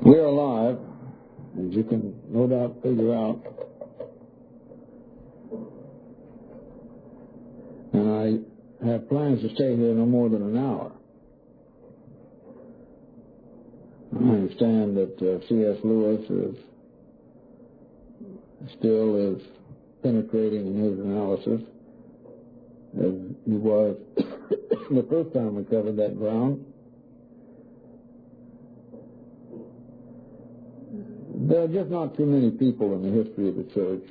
We're alive, as you can no doubt figure out. And I have plans to stay here no more than an hour. I understand that C.S. Lewis still is penetrating in his analysis, as he was the first time we covered that ground. There are just not too many people in the history of the church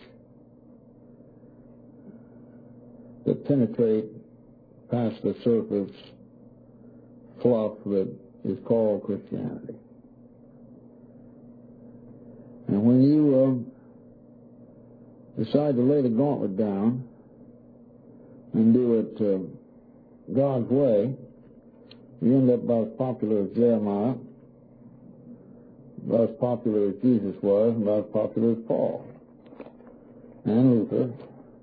that penetrate past the surface fluff that is called Christianity. And when you decide to lay the gauntlet down and do it God's way, you end up about as popular as Jeremiah, about as popular as Jesus was, and about as popular as Paul and Luther.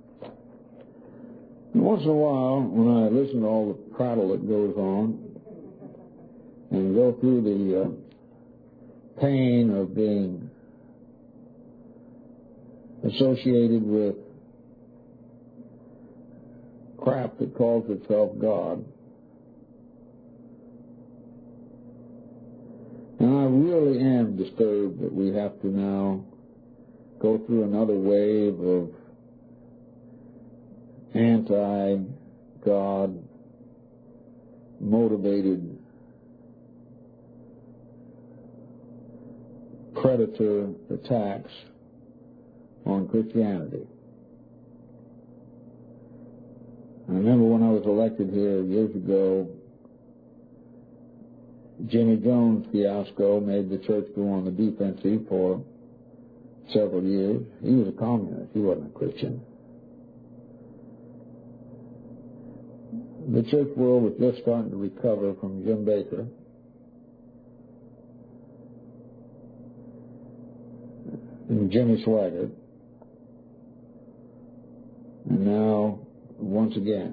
And once in a while, when I listen to all the prattle that goes on and go through the pain of being associated with crap that calls itself God, and I really am disturbed that we have to now go through another wave of anti-God motivated predator attacks on Christianity. I remember when I was elected here years ago, Jimmy Jones' fiasco made the church go on the defensive for several years. He was a communist. He wasn't a Christian. The church world was just starting to recover from Jim Baker. And Jimmy Swaggart. And now, once again,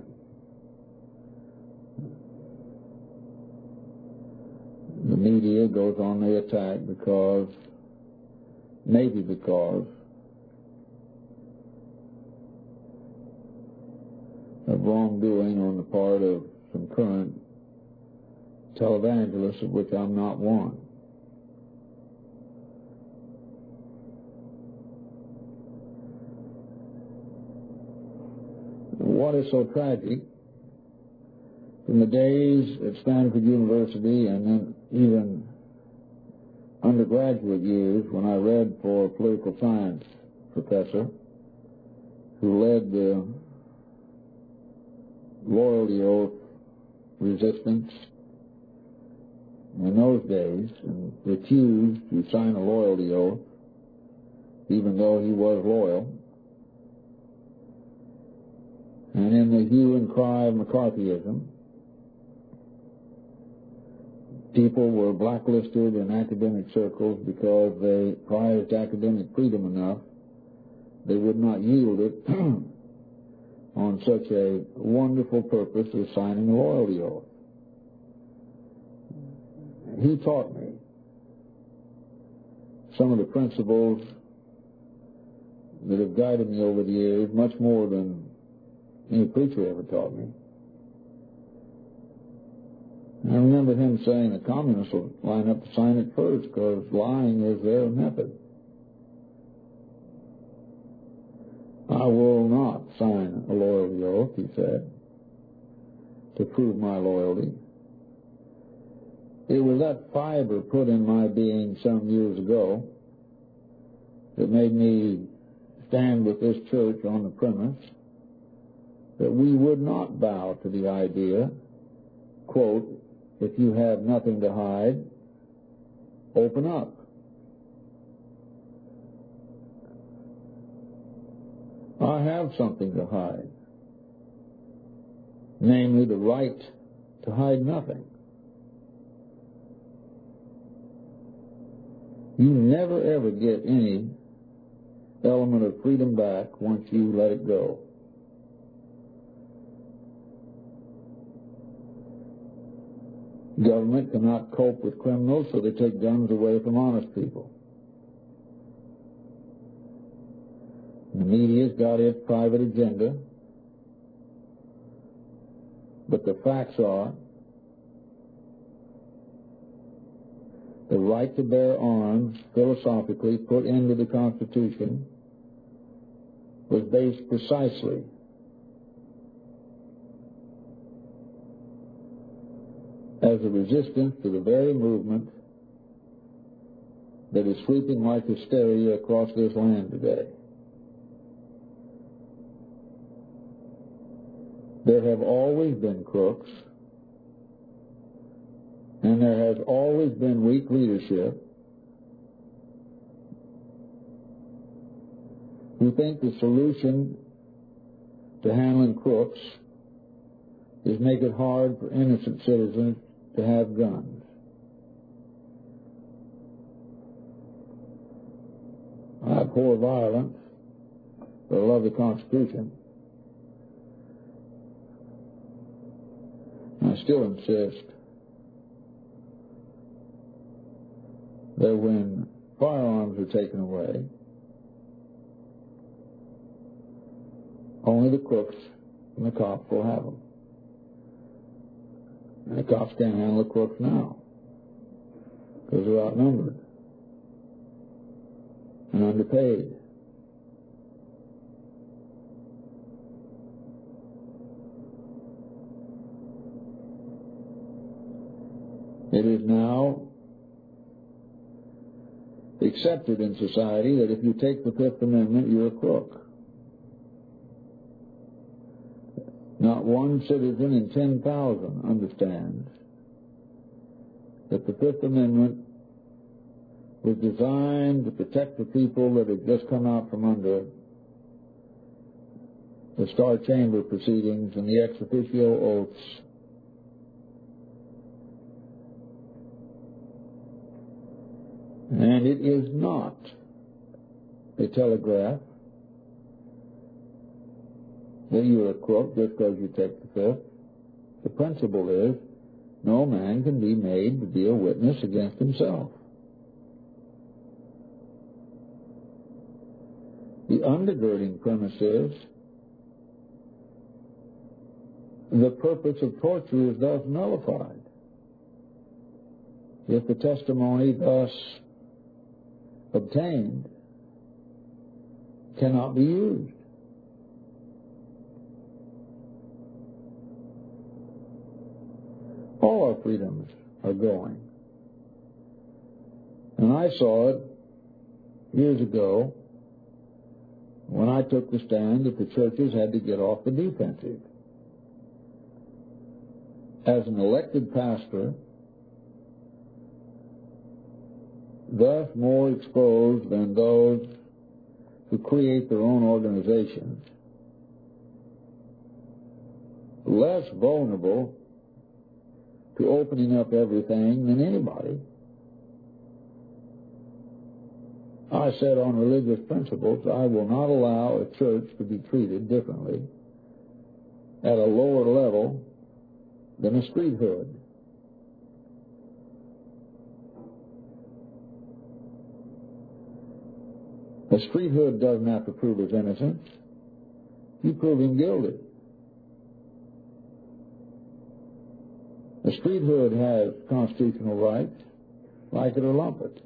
the media goes on the attack maybe because of wrongdoing on the part of some current televangelists, of which I'm not one. What is so tragic, from the days at Stanford University and then even undergraduate years when I read for a political science professor who led the loyalty oath resistance in those days and refused to sign a loyalty oath even though he was loyal. And in the hue and cry of McCarthyism, people were blacklisted in academic circles because they prized academic freedom enough they would not yield it on such a wonderful purpose as signing a loyalty oath. He taught me some of the principles that have guided me over the years, much more than any preacher ever taught me. I remember him saying the communists will line up to sign it first because lying is their method. I will not sign a loyalty oath, he said, to prove my loyalty. It was that fiber put in my being some years ago that made me stand with this church on the premise that we would not bow to the idea, quote, if you have nothing to hide, open up. I have something to hide, namely the right to hide nothing. You never ever get any element of freedom back once you let it go. Government cannot cope with criminals, so they take guns away from honest people. The media's got its private agenda, but the facts are the right to bear arms, philosophically put into the Constitution, was based precisely as a resistance to the very movement that is sweeping like hysteria across this land today. There have always been crooks, and there has always been weak leadership who think the solution to handling crooks is make it hard for innocent citizens to have guns. I abhor violence, but I love the Constitution. I still insist that when firearms are taken away, only the crooks and the cops will have them. And the cops can't handle the crooks now because they're outnumbered and underpaid. It is now accepted in society that if you take the Fifth Amendment, you're a crook. Not one citizen in 10,000 understands that the Fifth Amendment was designed to protect the people that had just come out from under the Star Chamber proceedings and the ex officio oaths. And it is not a telegraph that you're a crook just because you take the Fifth. The principle is no man can be made to be a witness against himself. The undergirding premise is the purpose of torture is thus nullified if the testimony thus obtained cannot be used. All our freedoms are going. And I saw it years ago when I took the stand that the churches had to get off the defensive. As an elected pastor, thus more exposed than those who create their own organizations, less vulnerable to opening up everything than anybody, I said on religious principles, I will not allow a church to be treated differently at a lower level than a street hood. A street hood doesn't have to prove his innocence. You prove him guilty. A street hood has constitutional rights, like it or lump it.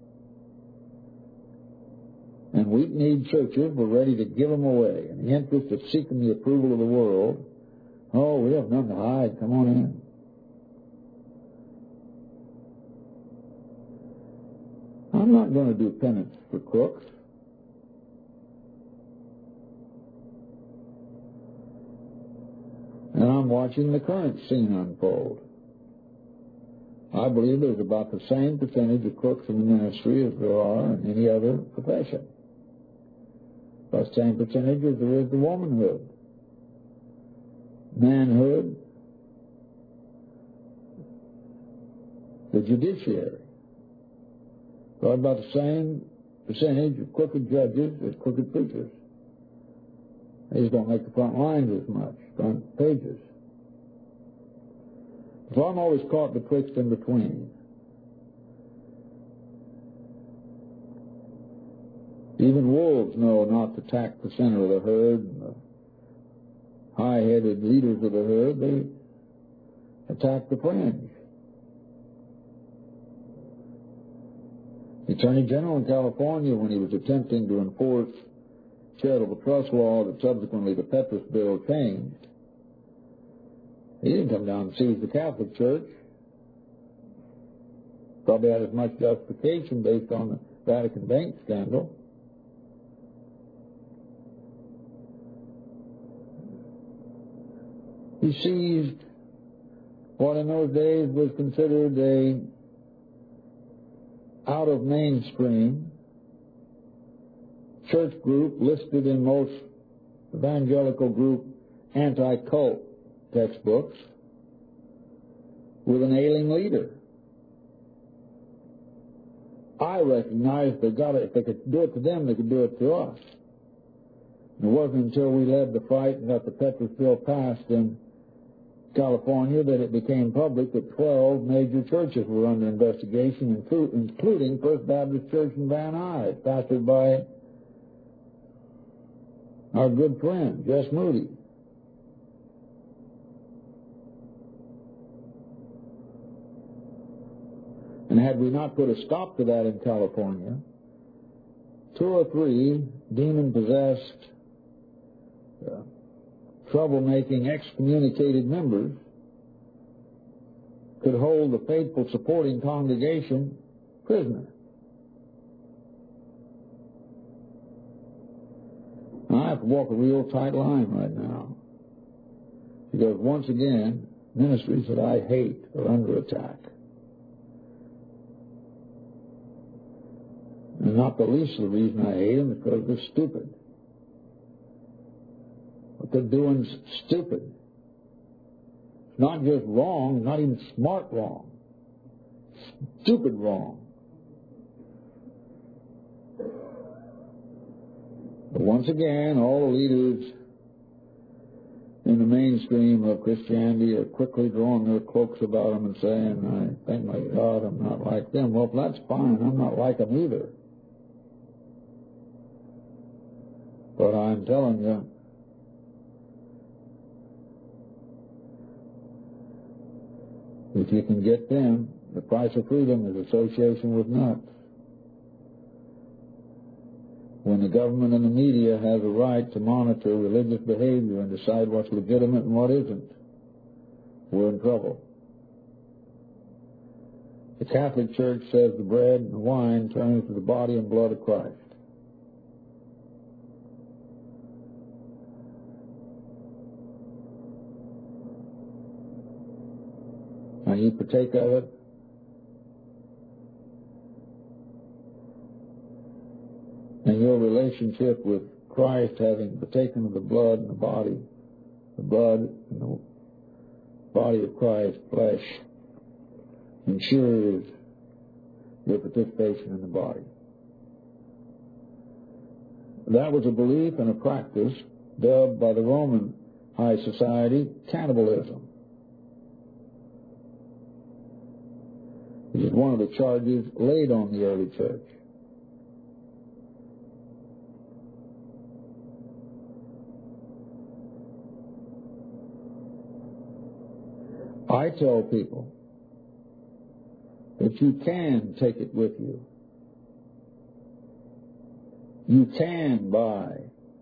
And weak-kneed churches were ready to give them away in the interest of seeking the approval of the world. Oh, we have nothing to hide. Come on in. I'm not going to do penance for crooks. And I'm watching the current scene unfold. I believe there's about the same percentage of crooks in the ministry as there are in any other profession. About the same percentage as there is the womanhood, manhood, the judiciary. Got about the same percentage of crooked judges as crooked preachers. They just don't make the front lines as much, front pages. So I'm always caught betwixt and between. Even wolves know not to attack the center of the herd and the high-headed leaders of the herd. They attack the fringe. The Attorney General in California, when he was attempting to enforce charitable trust law that subsequently the Petrus Bill changed, he didn't come down and seize the Catholic Church. Probably had as much justification based on the Vatican Bank scandal. He seized what in those days was considered a out of mainstream church group listed in most evangelical group anti-cult textbooks with an ailing leader. I recognized if they could do it to them, they could do it to us. It wasn't until we led the fight and got the Petrus Bill passed in California that it became public that 12 major churches were under investigation, including First Baptist Church in Van Nuys, pastored by our good friend, Jess Moody. And had we not put a stop to that in California, 2 or 3 demon-possessed, troublemaking, excommunicated members could hold the faithful supporting congregation prisoner. I have to walk a real tight line right now, because once again, ministries that I hate are under attack. And not the least of the reason I hate them is because they're stupid. What they're doing is stupid. It's not just wrong, not even smart wrong. Stupid wrong. But once again, all the leaders in the mainstream of Christianity are quickly drawing their cloaks about them and saying, I thank my God I'm not like them. Well, if that's fine, I'm not like them either. But I'm telling you, if you can get them, the price of freedom is association with nuts. When the government and the media has a right to monitor religious behavior and decide what's legitimate and what isn't, we're in trouble. The Catholic Church says the bread and the wine turns to the body and blood of Christ. Now you partake of it, and your relationship with Christ, having partaken of the blood and the blood and the body of Christ, flesh, ensures your participation in the body. That was a belief and a practice dubbed by the Roman high society cannibalism. It is one of the charges laid on the early church. I tell people that you can take it with you. You can, by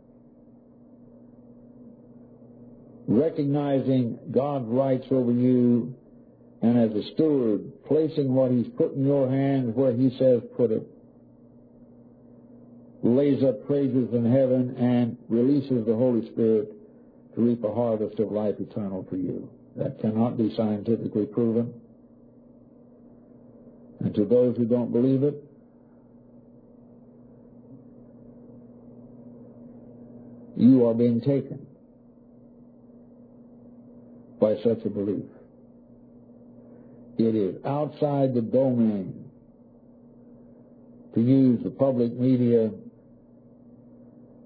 recognizing God's rights over you, and as a steward, placing what He's put in your hands where He says put it, lays up praises in heaven and releases the Holy Spirit to reap a harvest of life eternal for you. That cannot be scientifically proven. And to those who don't believe it, you are being taken by such a belief. It is outside the domain to use the public media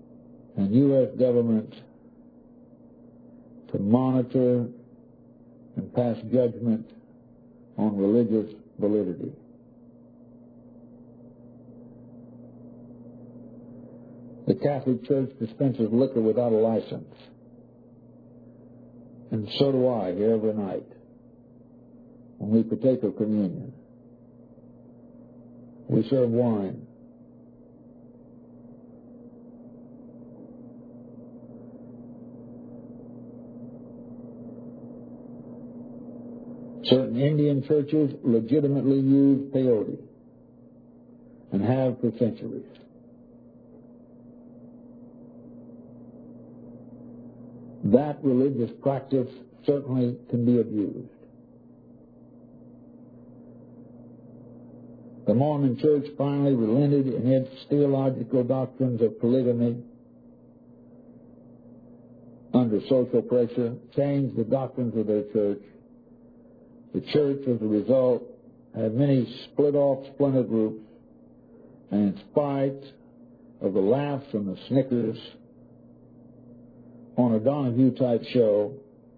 and U.S. government to monitor and pass judgment on religious validity. The Catholic Church dispenses liquor without a license, and so do I here every night when we partake of communion. We serve wine. Certain Indian churches legitimately use peyote and have for centuries. That religious practice certainly can be abused. The Mormon Church finally relented in its theological doctrines of polygamy under social pressure, changed the doctrines of their church. The church, as a result, had many split-off splinter groups, and in spite of the laughs and the snickers on a Donahue-type show,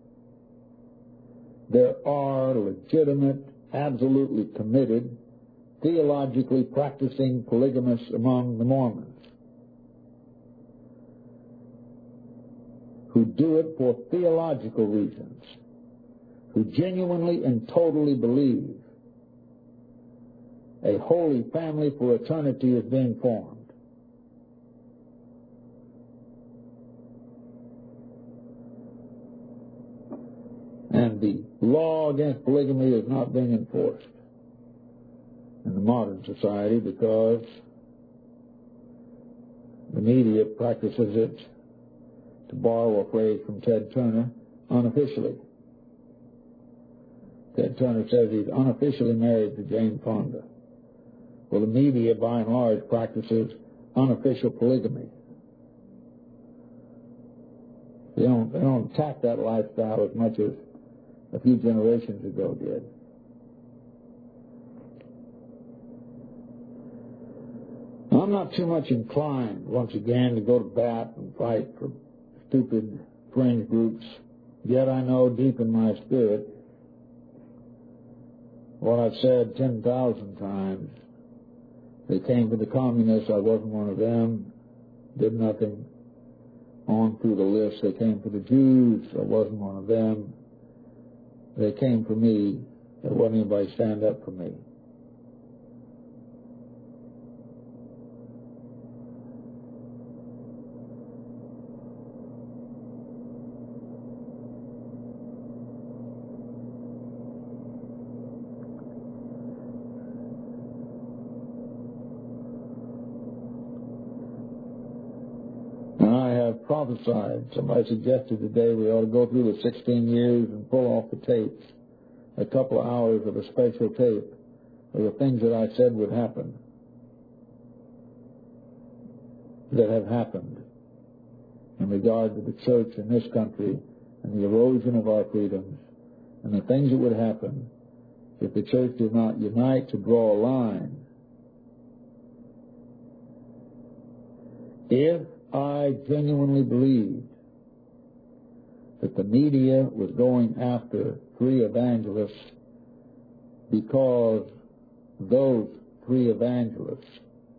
there are legitimate, absolutely committed, theologically practicing polygamists among the Mormons who do it for theological reasons, who genuinely and totally believe a holy family for eternity is being formed. And the law against polygamy is not being enforced in the modern society because the media practices it, to borrow a phrase from Ted Turner, unofficially. Ted Turner says he's unofficially married to Jane Fonda. Well, the media, by and large, practices unofficial polygamy. They don't attack that lifestyle as much as a few generations ago did. Now, I'm not too much inclined, once again, to go to bat and fight for stupid fringe groups, yet I know deep in my spirit what I've said 10,000 times. They came for the communists, I wasn't one of them, did nothing. On through the list, they came for the Jews, I wasn't one of them. They came for me, there wasn't anybody stand up for me. Prophesied. Somebody suggested today we ought to go through the 16 years and pull off the tapes, a couple of hours of a special tape of the things that I said would happen, that have happened in regard to the church in this country and the erosion of our freedoms, and the things that would happen if the church did not unite to draw a line. If I genuinely believed that the media was going after three evangelists because those three evangelists,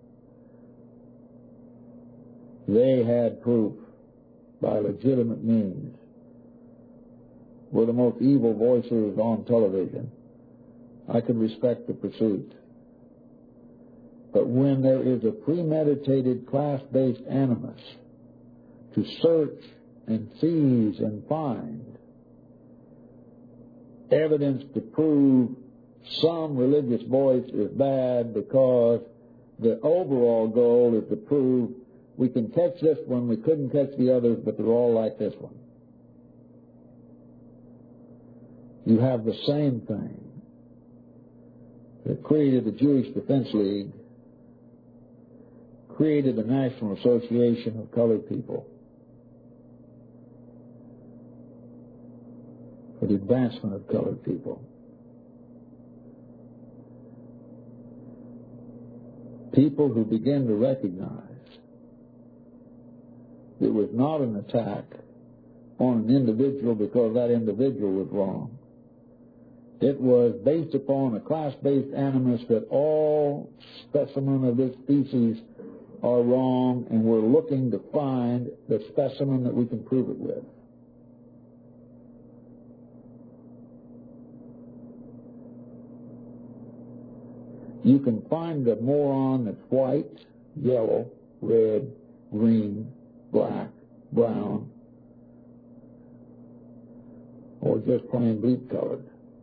they had proof by legitimate means, were the most evil voices on television, I could respect the pursuit. But when there is a premeditated class-based animus to search and seize and find evidence to prove some religious voice is bad because the overall goal is to prove we can catch this one, we couldn't catch the others, but they're all like this one. You have the same thing that created the Jewish Defense League, created the National Association of Colored People for the advancement of colored people. People who begin to recognize it was not an attack on an individual because that individual was wrong. It was based upon a class-based animus that all specimens of this species are wrong, and we're looking to find the specimen that we can prove it with. You can find a moron that's white, yellow, red, green, black, brown, or just plain bleak colored.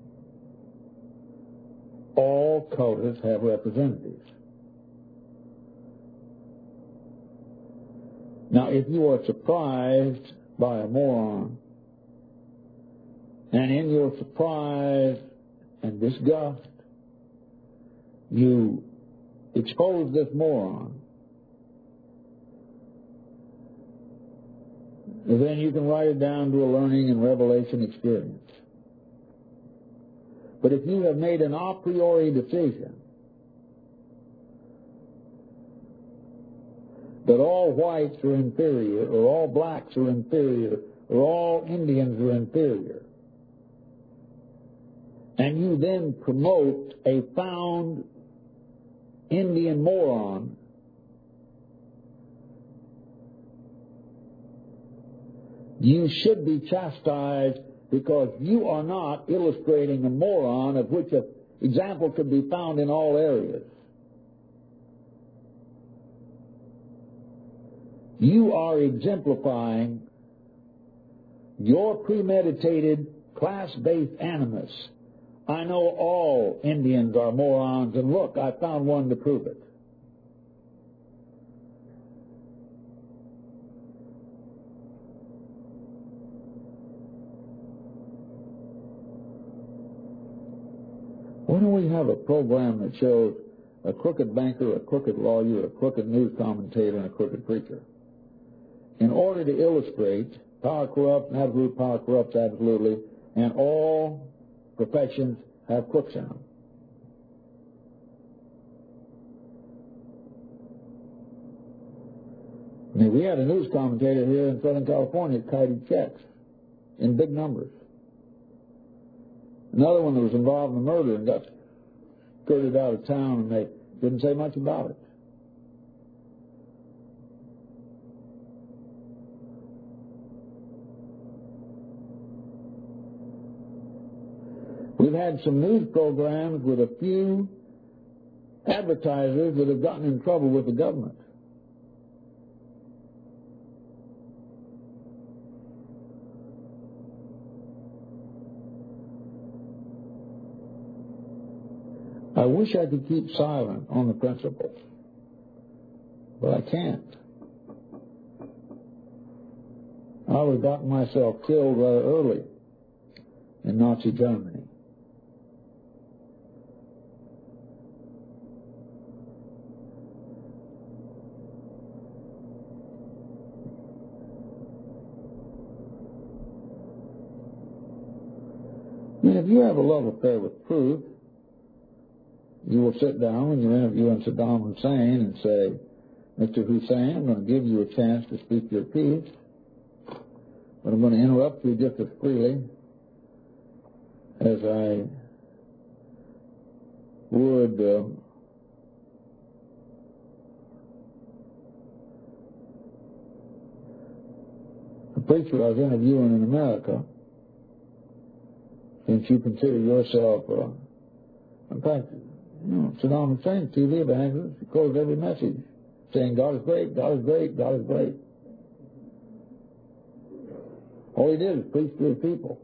All colors have representatives. Now, if you are surprised by a moron, and in your surprise and disgust, you expose this moron, then you can write it down to a learning and revelation experience. But if you have made an a priori decision that all whites are inferior, or all blacks are inferior, or all Indians are inferior, and you then promote a found Indian moron, you should be chastised, because you are not illustrating a moron of which an example could be found in all areas. You are exemplifying your premeditated class-based animus. I know all Indians are morons, and look, I found one to prove it. Why don't we have a program that shows a crooked banker, a crooked lawyer, a crooked news commentator, and a crooked preacher? In order to illustrate power corrupts, and absolute power corrupts absolutely, and all professions have crooks in them. I mean, we had a news commentator here in Southern California that kited checks in big numbers. Another one that was involved in the murder and got skirted out of town, and they didn't say much about it. We've had some news programs with a few advertisers that have gotten in trouble with the government. I wish I could keep silent on the principle, but I can't. I would have gotten myself killed rather early in Nazi Germany. I mean, if you have a love affair with truth, you will sit down when you're interviewing Saddam Hussein and say, Mr. Hussein, I'm going to give you a chance to speak your piece, but I'm going to interrupt you just as freely as I would a preacher I was interviewing in America, since you consider yourself, in fact, Saddam Hussein, TV evangelist, he quotes every message saying, God is great, God is great, God is great. All he did is preach to his people.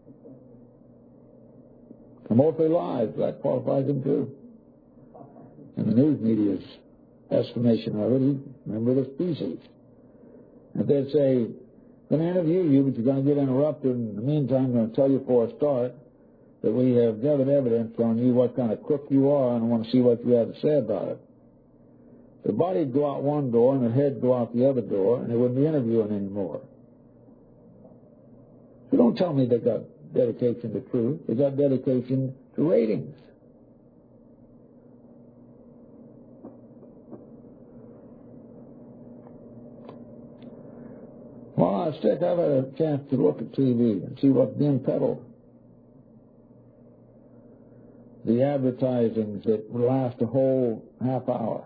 And mostly lies, that qualifies him too. In the news media's estimation of it, he's a member of the species. If they'd say, I'm going to interview you, but you're going to get interrupted, in the meantime, I'm going to tell you for a start that we have gathered evidence on you, what kind of crook you are, and I want to see what you have to say about it. The body'd go out one door and the head'd go out the other door, and they wouldn't be interviewing anymore. So don't tell me they got dedication to truth. They got dedication to ratings. Well, I've had a chance to look at TV and see what's being peddled. the advertisings that last a whole half hour.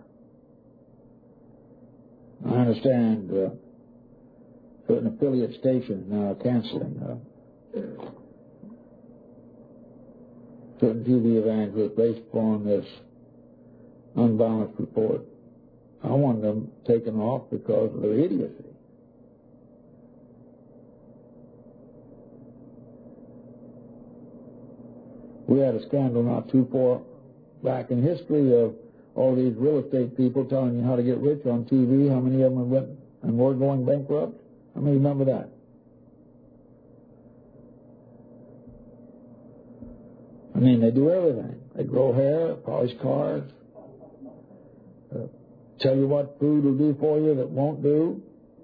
I understand certain affiliate stations now are canceling certain TV evangelists based upon this unbalanced report. I want them taken off because of their idiocy. We had a scandal not too far back in history of all these real estate people telling you how to get rich on TV. How many of them went and were going bankrupt? How many remember that? I mean, they do everything. They grow hair, polish cars, tell you what food will do for you that won't do.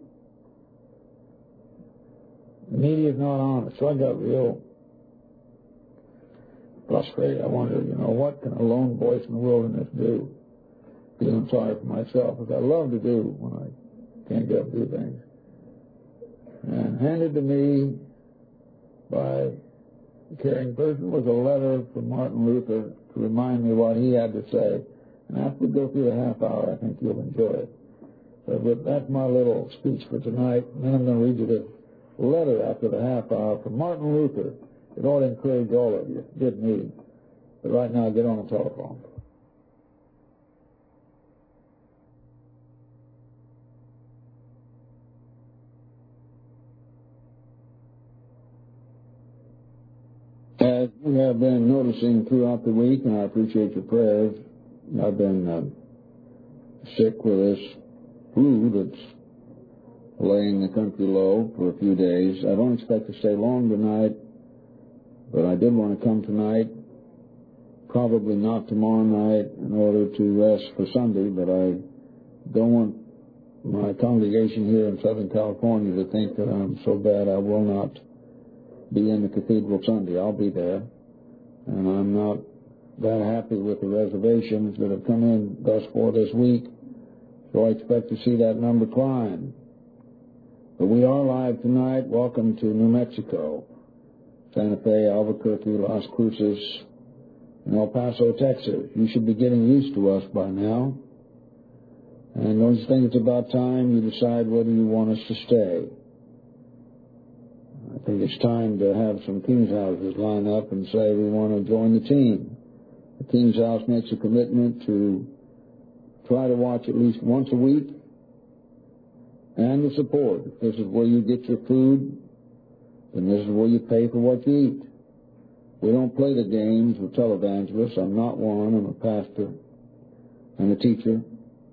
The media is not honest. So I got real frustrated. I wondered, what can a lone voice in the wilderness do? Feeling sorry for myself, as I love to do when I can't get up to do things. And handed to me by the caring person was a letter from Martin Luther to remind me what he had to say. And after we go through the half hour, I think you'll enjoy it. But that's my little speech for tonight. And then I'm going to read you the letter after the half hour from Martin Luther. It ought to encourage all of you. It did me. But right now, get on the telephone. As we have been noticing throughout the week, and I appreciate your prayers, I've been sick with this flu that's laying the country low for a few days. I don't expect to stay long tonight, but I did want to come tonight, probably not tomorrow night, in order to rest for Sunday, but I don't want my congregation here in Southern California to think that I'm so bad I will not be in the cathedral Sunday. I'll be there, and I'm not that happy with the reservations that have come in thus far this week, so I expect to see that number climb. But we are live tonight. Welcome to New Mexico, Santa Fe, Albuquerque, Las Cruces, and El Paso, Texas. You should be getting used to us by now. And don't you think it's about time you decide whether you want us to stay? I think it's time to have some King's Houses line up and say we want to join the team. The King's House makes a commitment to try to watch at least once a week, and the support. If this is where you get your food, then this is where you pay for what you eat. We don't play the games with televangelists. I'm not one. I'm a pastor and a teacher.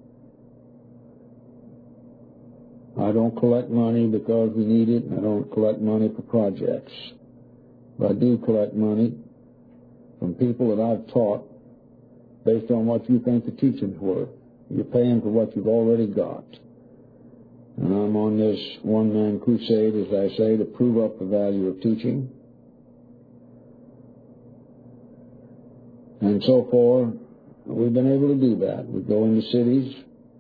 I don't collect money because we need it, and I don't collect money for projects. But I do collect money from people that I've taught based on what you think the teaching's worth. You're paying for what you've already got. And I'm on this one-man crusade, as I say, to prove up the value of teaching. And so far, we've been able to do that. We go into cities.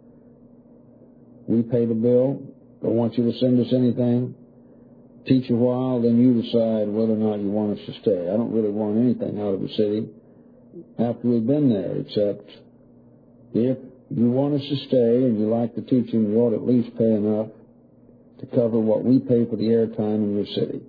We pay the bill. Don't want you to send us anything. Teach a while, then you decide whether or not you want us to stay. I don't really want anything out of the city after we've been there, except if you want us to stay and you like the teaching, you ought to at least pay enough to cover what we pay for the airtime in your city.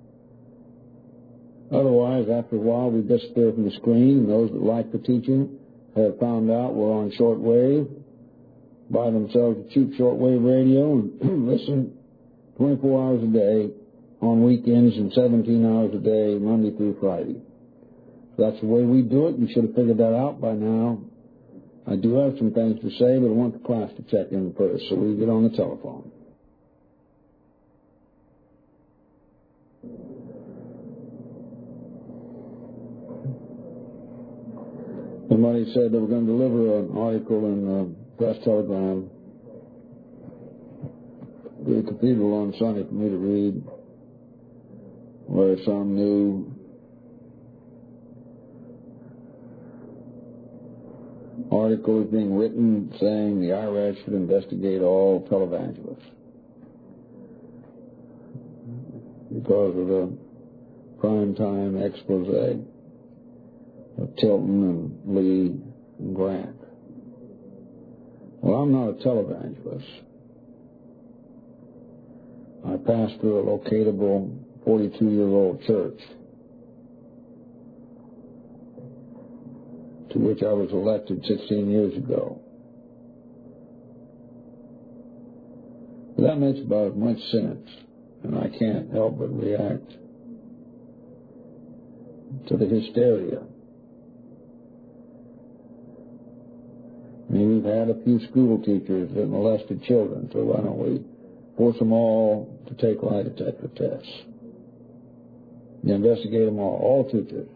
Otherwise, after a while, we disappear from the screen, and those that like the teaching have found out we're on shortwave, buy themselves a cheap shortwave radio and listen 24 hours a day on weekends and 17 hours a day, Monday through Friday. So that's the way we do it. You should have figured that out by now. I do have some things to say, but I want the class to check in first, so we get on the telephone. Somebody said they were going to deliver an article in the Press Telegram to the cathedral on Sunday for me to read, where some new article is being written saying the IRS should investigate all televangelists because of the prime time expose. of Tilton and Lee and Grant. Well, I'm not a televangelist. I pastor a locatable 42-year-old church to which I was elected 16 years ago. That makes about as much sense, and I can't help but react to the hysteria. I mean, we've had a few school teachers that molested children, so why don't we force them all to take lie detector tests? You investigate them all teachers.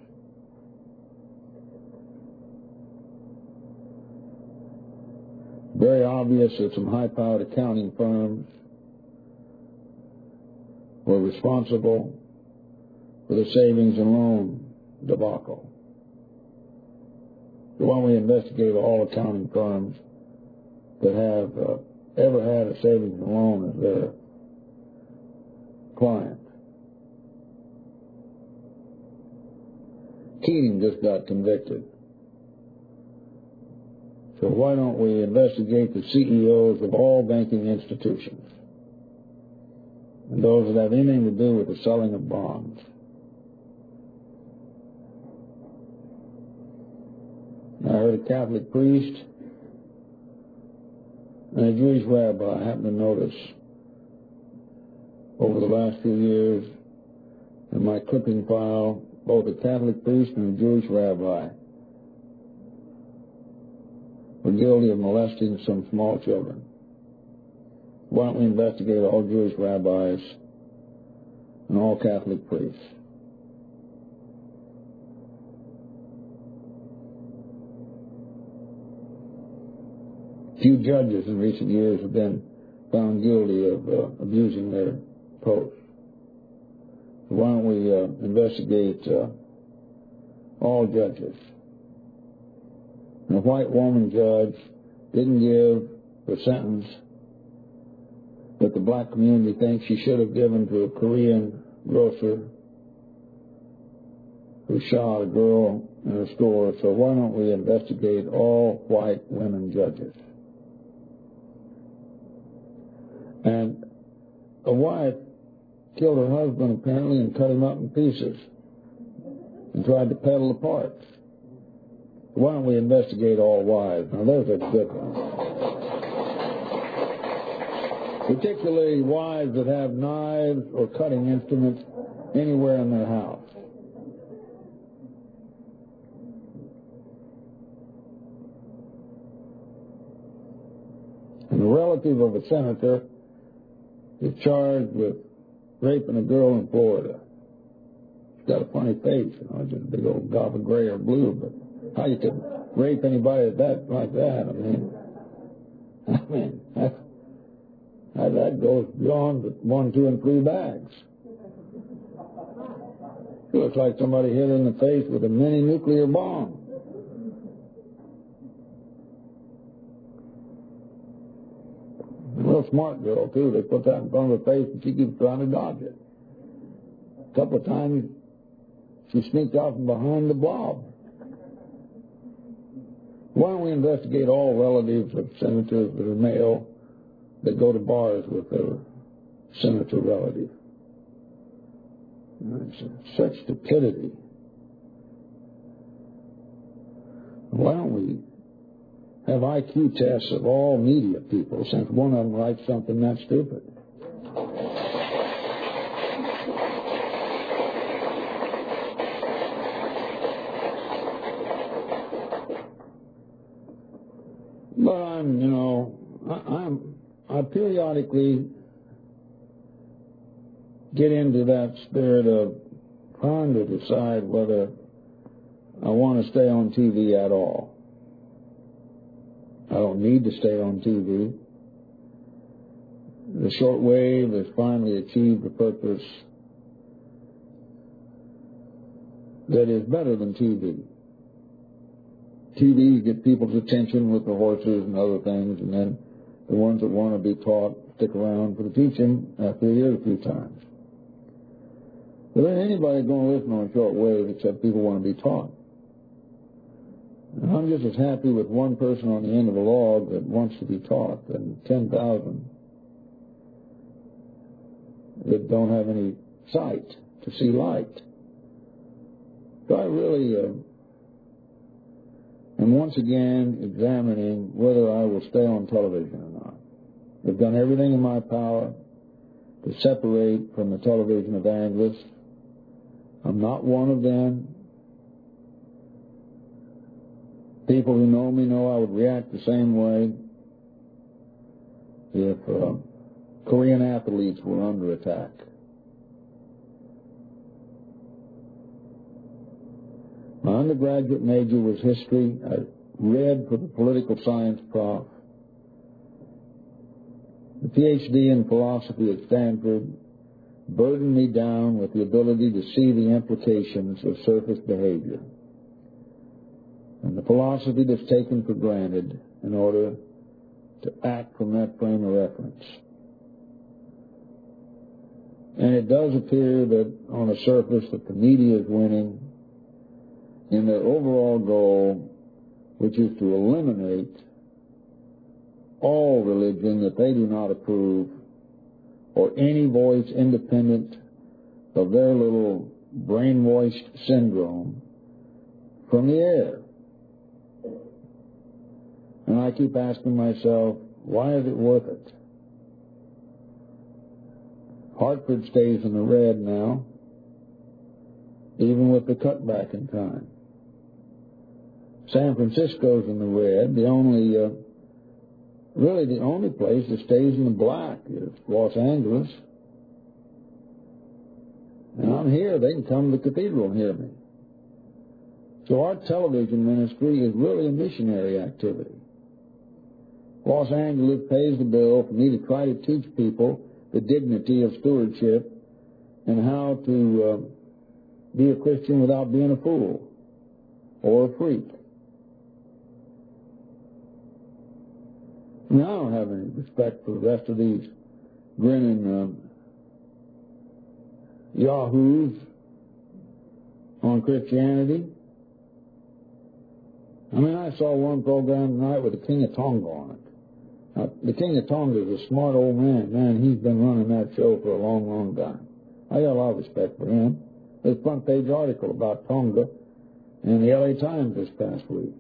Very obvious that some high-powered accounting firms were responsible for the savings and loan debacle. So why don't we investigate all accounting firms that have ever had a savings and loan as their client? Keating just got convicted. So why don't we investigate the CEOs of all banking institutions and those that have anything to do with the selling of bonds? I heard a Catholic priest and a Jewish rabbi. I happened to notice over the last few years in my clipping file both a Catholic priest and a Jewish rabbi were guilty of molesting some small children. Why don't we investigate all Jewish rabbis and all Catholic priests? Few judges in recent years have been found guilty of abusing their posts. So why don't we investigate all judges? And a white woman judge didn't give the sentence that the black community thinks she should have given to a Korean grocer who shot a girl in a store. So why don't we investigate all white women judges? And a wife killed her husband apparently and cut him up in pieces and tried to peddle the parts. Why don't we investigate all wives? Now, there's a good one. Particularly wives that have knives or cutting instruments anywhere in their house. And a relative of a senator is charged with raping a girl in Florida. She's got a funny face, just a big old gob of gray or blue, but how you could rape anybody like that? That goes beyond the 1, 2, and 3 bags. She looks like somebody hit her in the face with a mini nuclear bomb. A real smart girl, too. They put that in front of her face, and she keeps trying to dodge it. A couple of times, she sneaked out from behind the blob. Why don't we investigate all relatives of senators that are male that go to bars with their senator relative? It's such stupidity. Why don't we have IQ tests of all media people, since one of them writes something that stupid? But I periodically get into that spirit of trying to decide whether I want to stay on TV at all. I don't need to stay on TV. The shortwave has finally achieved a purpose that is better than TV. TV get people's attention with the horses and other things, and then the ones that want to be taught stick around for the teaching after they hear it a few times. But then anybody going to listen on a short wave except people want to be taught. I'm just as happy with one person on the end of a log that wants to be taught than 10,000 that don't have any sight to see light. So I really am once again examining whether I will stay on television or not. I've done everything in my power to separate from the television evangelists. I'm not one of them. People who know me know I would react the same way if Korean athletes were under attack. My undergraduate major was history. I read for the political science prof. The PhD in philosophy at Stanford burdened me down with the ability to see the implications of surface behavior and the philosophy that's taken for granted in order to act from that frame of reference. And it does appear that on the surface that the media is winning in their overall goal, which is to eliminate all religion that they do not approve or any voice independent of their little brainwashed syndrome from the air. And I keep asking myself, why is it worth it? Hartford stays in the red now, even with the cutback in time. San Francisco's in the red. Really the only place that stays in the black is Los Angeles. And I'm here. They can come to the cathedral and hear me. So our television ministry is really a missionary activity. Los Angeles pays the bill for me to try to teach people the dignity of stewardship and how to be a Christian without being a fool or a freak. I don't have any respect for the rest of these grinning yahoos on Christianity. I mean, I saw one program tonight with the King of Tonga on it. Now, the King of Tonga is a smart old man. Man, he's been running that show for a long, long time. I got a lot of respect for him. There's a front page article about Tonga in the LA Times this past week.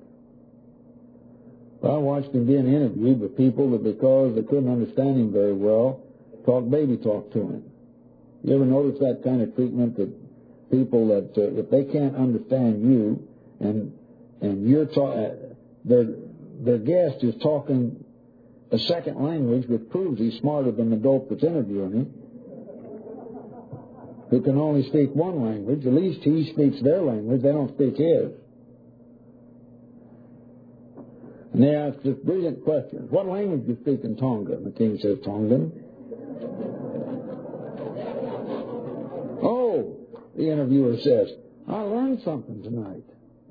I watched him being interviewed with people that, because they couldn't understand him very well, talk baby talk to him. You ever notice that kind of treatment, that people that if they can't understand you and you're their guest is talking a second language, which proves he's smarter than the dope that's interviewing him, who can only speak one language. At least he speaks their language. They don't speak his. And they ask this brilliant question: what language do you speak in Tonga? And the king says, Tongan. Oh, the interviewer says, I learned something tonight.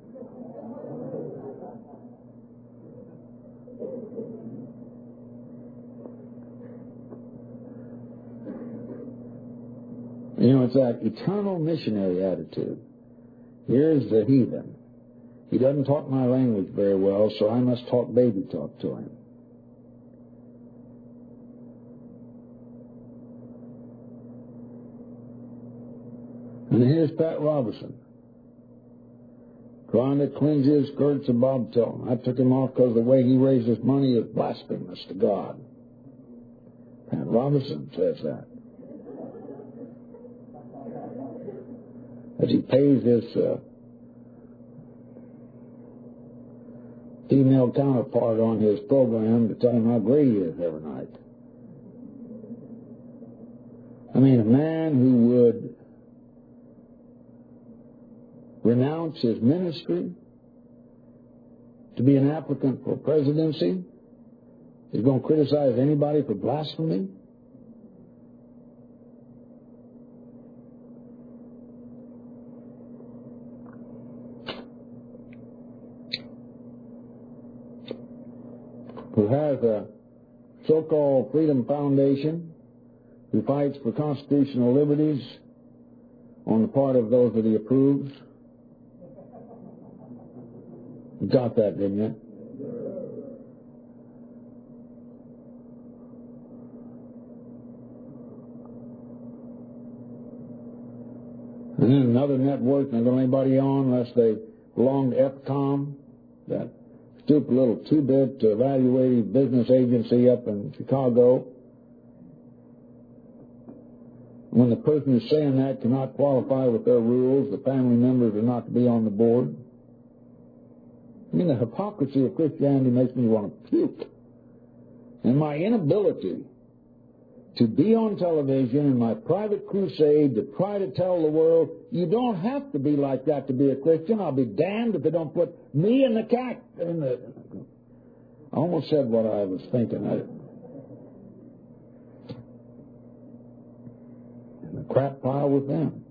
You know, it's that eternal missionary attitude. Here's the heathen. He doesn't talk my language very well, so I must talk baby talk to him. And here's Pat Robertson, trying to cleanse his skirts of Bob Tilton. I took him off because the way he raises money is blasphemous to God. Pat Robertson says that. As he pays his female counterpart on his program to tell him how great he is every night. I mean, a man who would renounce his ministry to be an applicant for presidency is going to criticize anybody for blasphemy? Who has a so-called Freedom Foundation, who fights for constitutional liberties on the part of those that he approves, You got that, didn't you? And then another network, not going to anybody on unless they belong to EPCOM, that stupid little two-bit evaluative business agency up in Chicago. When the person who's saying that cannot qualify with their rules, the family members are not to be on the board. I mean, the hypocrisy of Christianity makes me want to puke. And my inability to be on television in my private crusade to try to tell the world, you don't have to be like that to be a Christian. I'll be damned if they don't put me in the cat. I almost said what I was thinking. In the crap pile with them.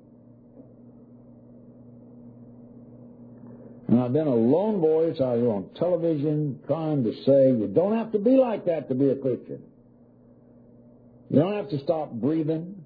And I've been a lone voice out here on television trying to say, you don't have to be like that to be a Christian. You don't have to stop breathing.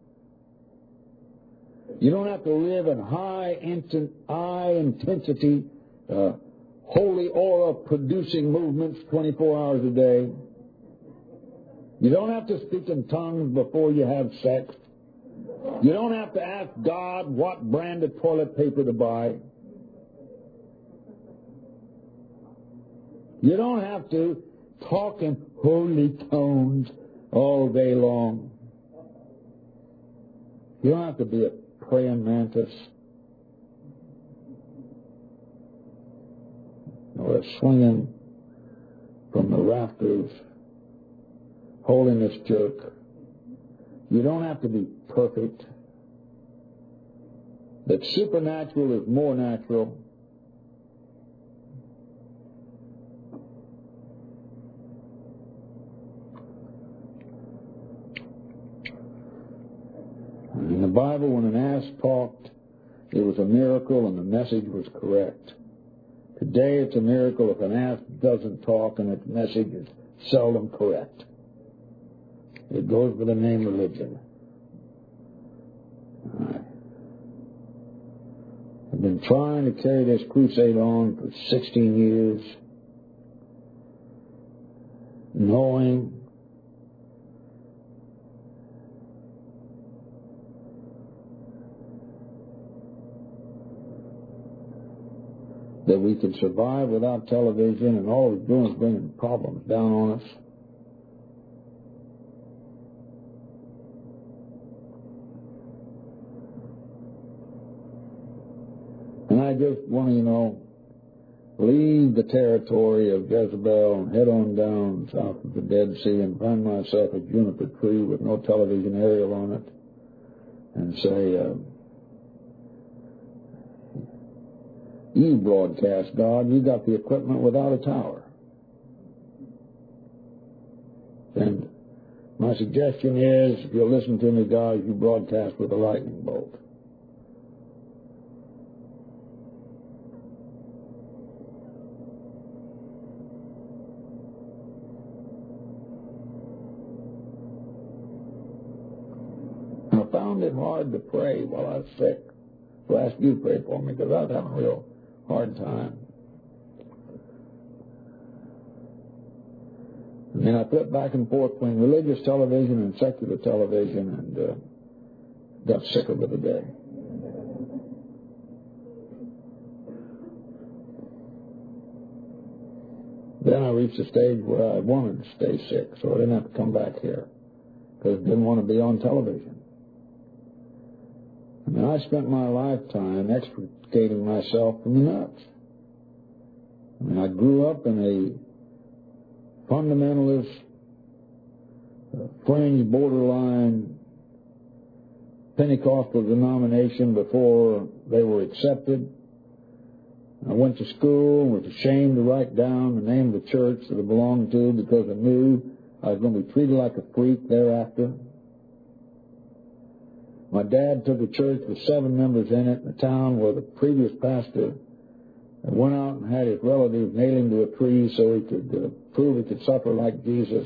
You don't have to live in high intensity, holy aura producing movements 24 hours a day. You don't have to speak in tongues before you have sex. You don't have to ask God what brand of toilet paper to buy. You don't have to talk in holy tones all day long. You don't have to be a praying mantis or a swinging from the rafters holiness jerk. You don't have to be perfect. That supernatural is more natural. In the Bible, when an ass talked, it was a miracle and the message was correct. Today, it's a miracle if an ass doesn't talk and its message is seldom correct. It goes by the name religion. I've been trying to carry this crusade on for 16 years, knowing that we could survive without television, and all it's doing is bringing problems down on us. And I just want to, leave the territory of Jezebel and head on down south of the Dead Sea and find myself a juniper tree with no television aerial on it and say, you broadcast, God, you got the equipment without a tower. And my suggestion is, if you'll listen to me, guys, you broadcast with a lightning bolt. I found it hard to pray while I was sick. So I asked you to pray for me because I was having a real hard time. And then I flipped back and forth between religious television and secular television and got sick of it today. Then I reached a stage where I wanted to stay sick, so I didn't have to come back here because I didn't want to be on television. I mean, I spent my lifetime extricating myself from the nuts. I mean, I grew up in a fundamentalist, fringe, borderline Pentecostal denomination before they were accepted. I went to school and was ashamed to write down the name of the church that I belonged to because I knew I was going to be treated like a freak thereafter. My dad took a church with 7 members in it in a town where the previous pastor went out and had his relatives nail him to a tree so he could prove he could suffer like Jesus.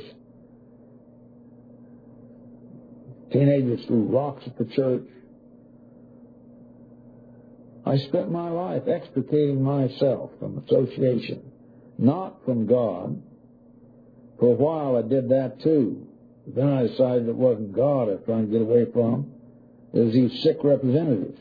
Teenagers threw rocks at the church. I spent my life extricating myself from association, not from God. For a while I did that too. But then I decided it wasn't God I was trying to get away from. It was these sick representatives.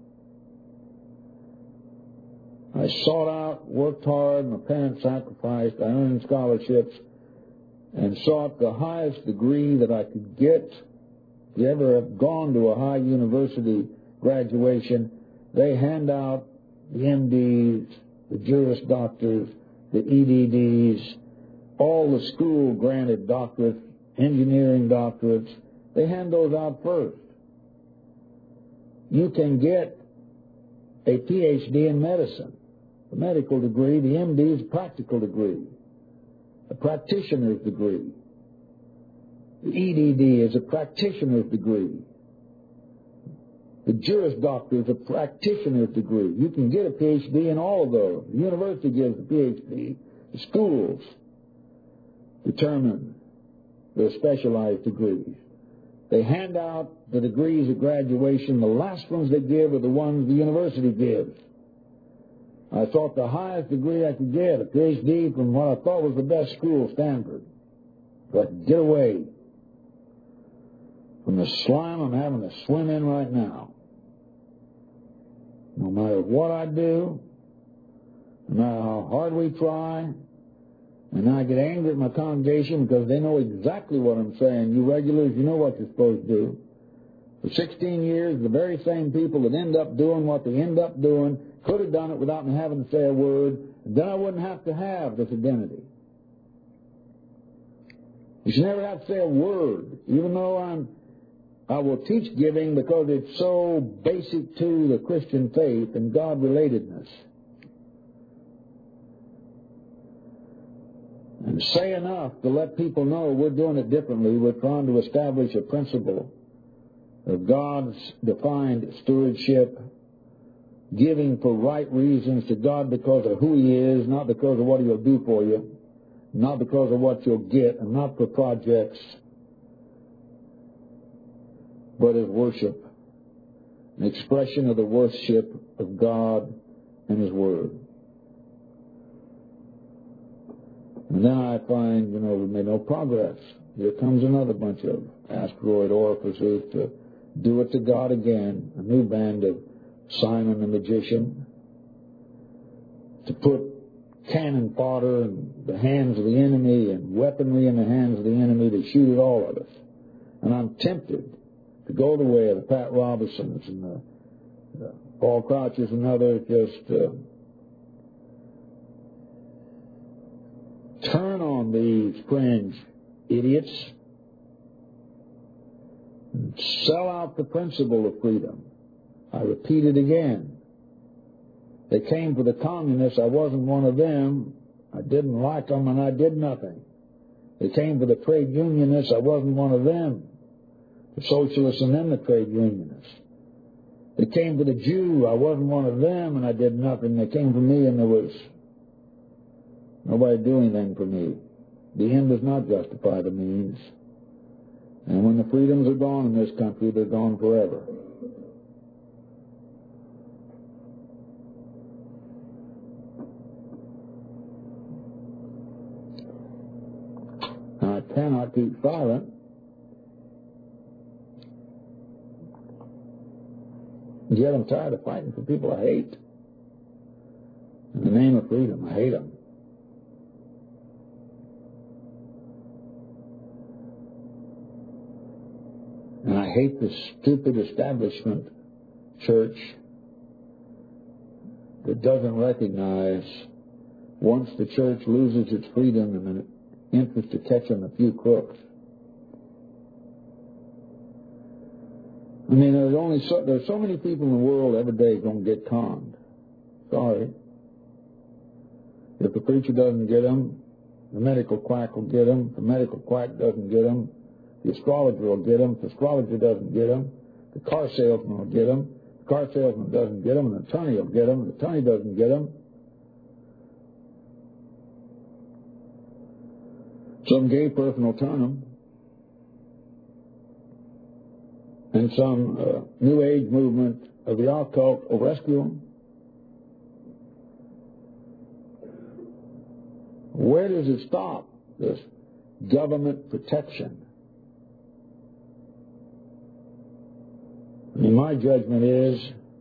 I sought out, worked hard, my parents sacrificed, I earned scholarships, and sought the highest degree that I could get. If you ever have gone to a high university graduation, they hand out the MDs, the Juris Doctors, the EDDs, all the school-granted doctorates, engineering doctorates. They hand those out first. You can get a PhD in medicine, a medical degree. The MD is a practical degree, a practitioner's degree. The EDD is a practitioner's degree. The Juris Doctor is a practitioner's degree. You can get a PhD in all of those. The university gives a PhD. The schools determine their specialized degrees. They hand out the degrees at graduation. The last ones they give are the ones the university gives. I thought the highest degree I could get, a PhD from what I thought was the best school, Stanford, so I could get away from the slime I'm having to swim in right now. No matter what I do, no matter how hard we try, and I get angry at my congregation because they know exactly what I'm saying. You regulars, you know what you're supposed to do. For 16 years, the very same people that end up doing what they end up doing could have done it without me having to say a word, and then I wouldn't have to have this identity. You should never have to say a word, even though I will teach giving because it's so basic to the Christian faith and God-relatedness. And say enough to let people know we're doing it differently. We're trying to establish a principle of God's defined stewardship, giving for right reasons to God because of who He is, not because of what He'll do for you, not because of what you'll get, and not for projects, but as worship, an expression of the worship of God and His Word. And then I find, we've made no progress. Here comes another bunch of asteroid orifices to do it to God again, a new band of Simon the magician, to put cannon fodder in the hands of the enemy and weaponry in the hands of the enemy to shoot at all of us. And I'm tempted to go the way of the Pat Robertsons and the Paul Crouches and others, just turn on these fringe idiots and sell out the principle of freedom. I repeat it again. They came for the communists. I wasn't one of them. I didn't like them, and I did nothing. They came for the trade unionists. I wasn't one of them. The socialists and then the trade unionists. They came for the Jew. I wasn't one of them, and I did nothing. They came for me, and there was nobody do anything for me. The end does not justify the means. And when the freedoms are gone in this country, they're gone forever. I cannot keep silent. Yet I'm tired of fighting for people I hate. In the name of freedom, I hate them. And I hate this stupid establishment church that doesn't recognize once the church loses its freedom and an interest to catching a few crooks. I mean, there's so many people in the world every day going to get conned. Sorry. If the preacher doesn't get them, the medical quack will get them. If the medical quack doesn't get them, the astrologer will get them. If the astrologer doesn't get them, the car salesman will get them. If the car salesman doesn't get them, an attorney will get them. If the attorney doesn't get them, some gay person will turn them. And some New Age movement of the occult will rescue them. Where does it stop, this government protection? I mean, my judgment is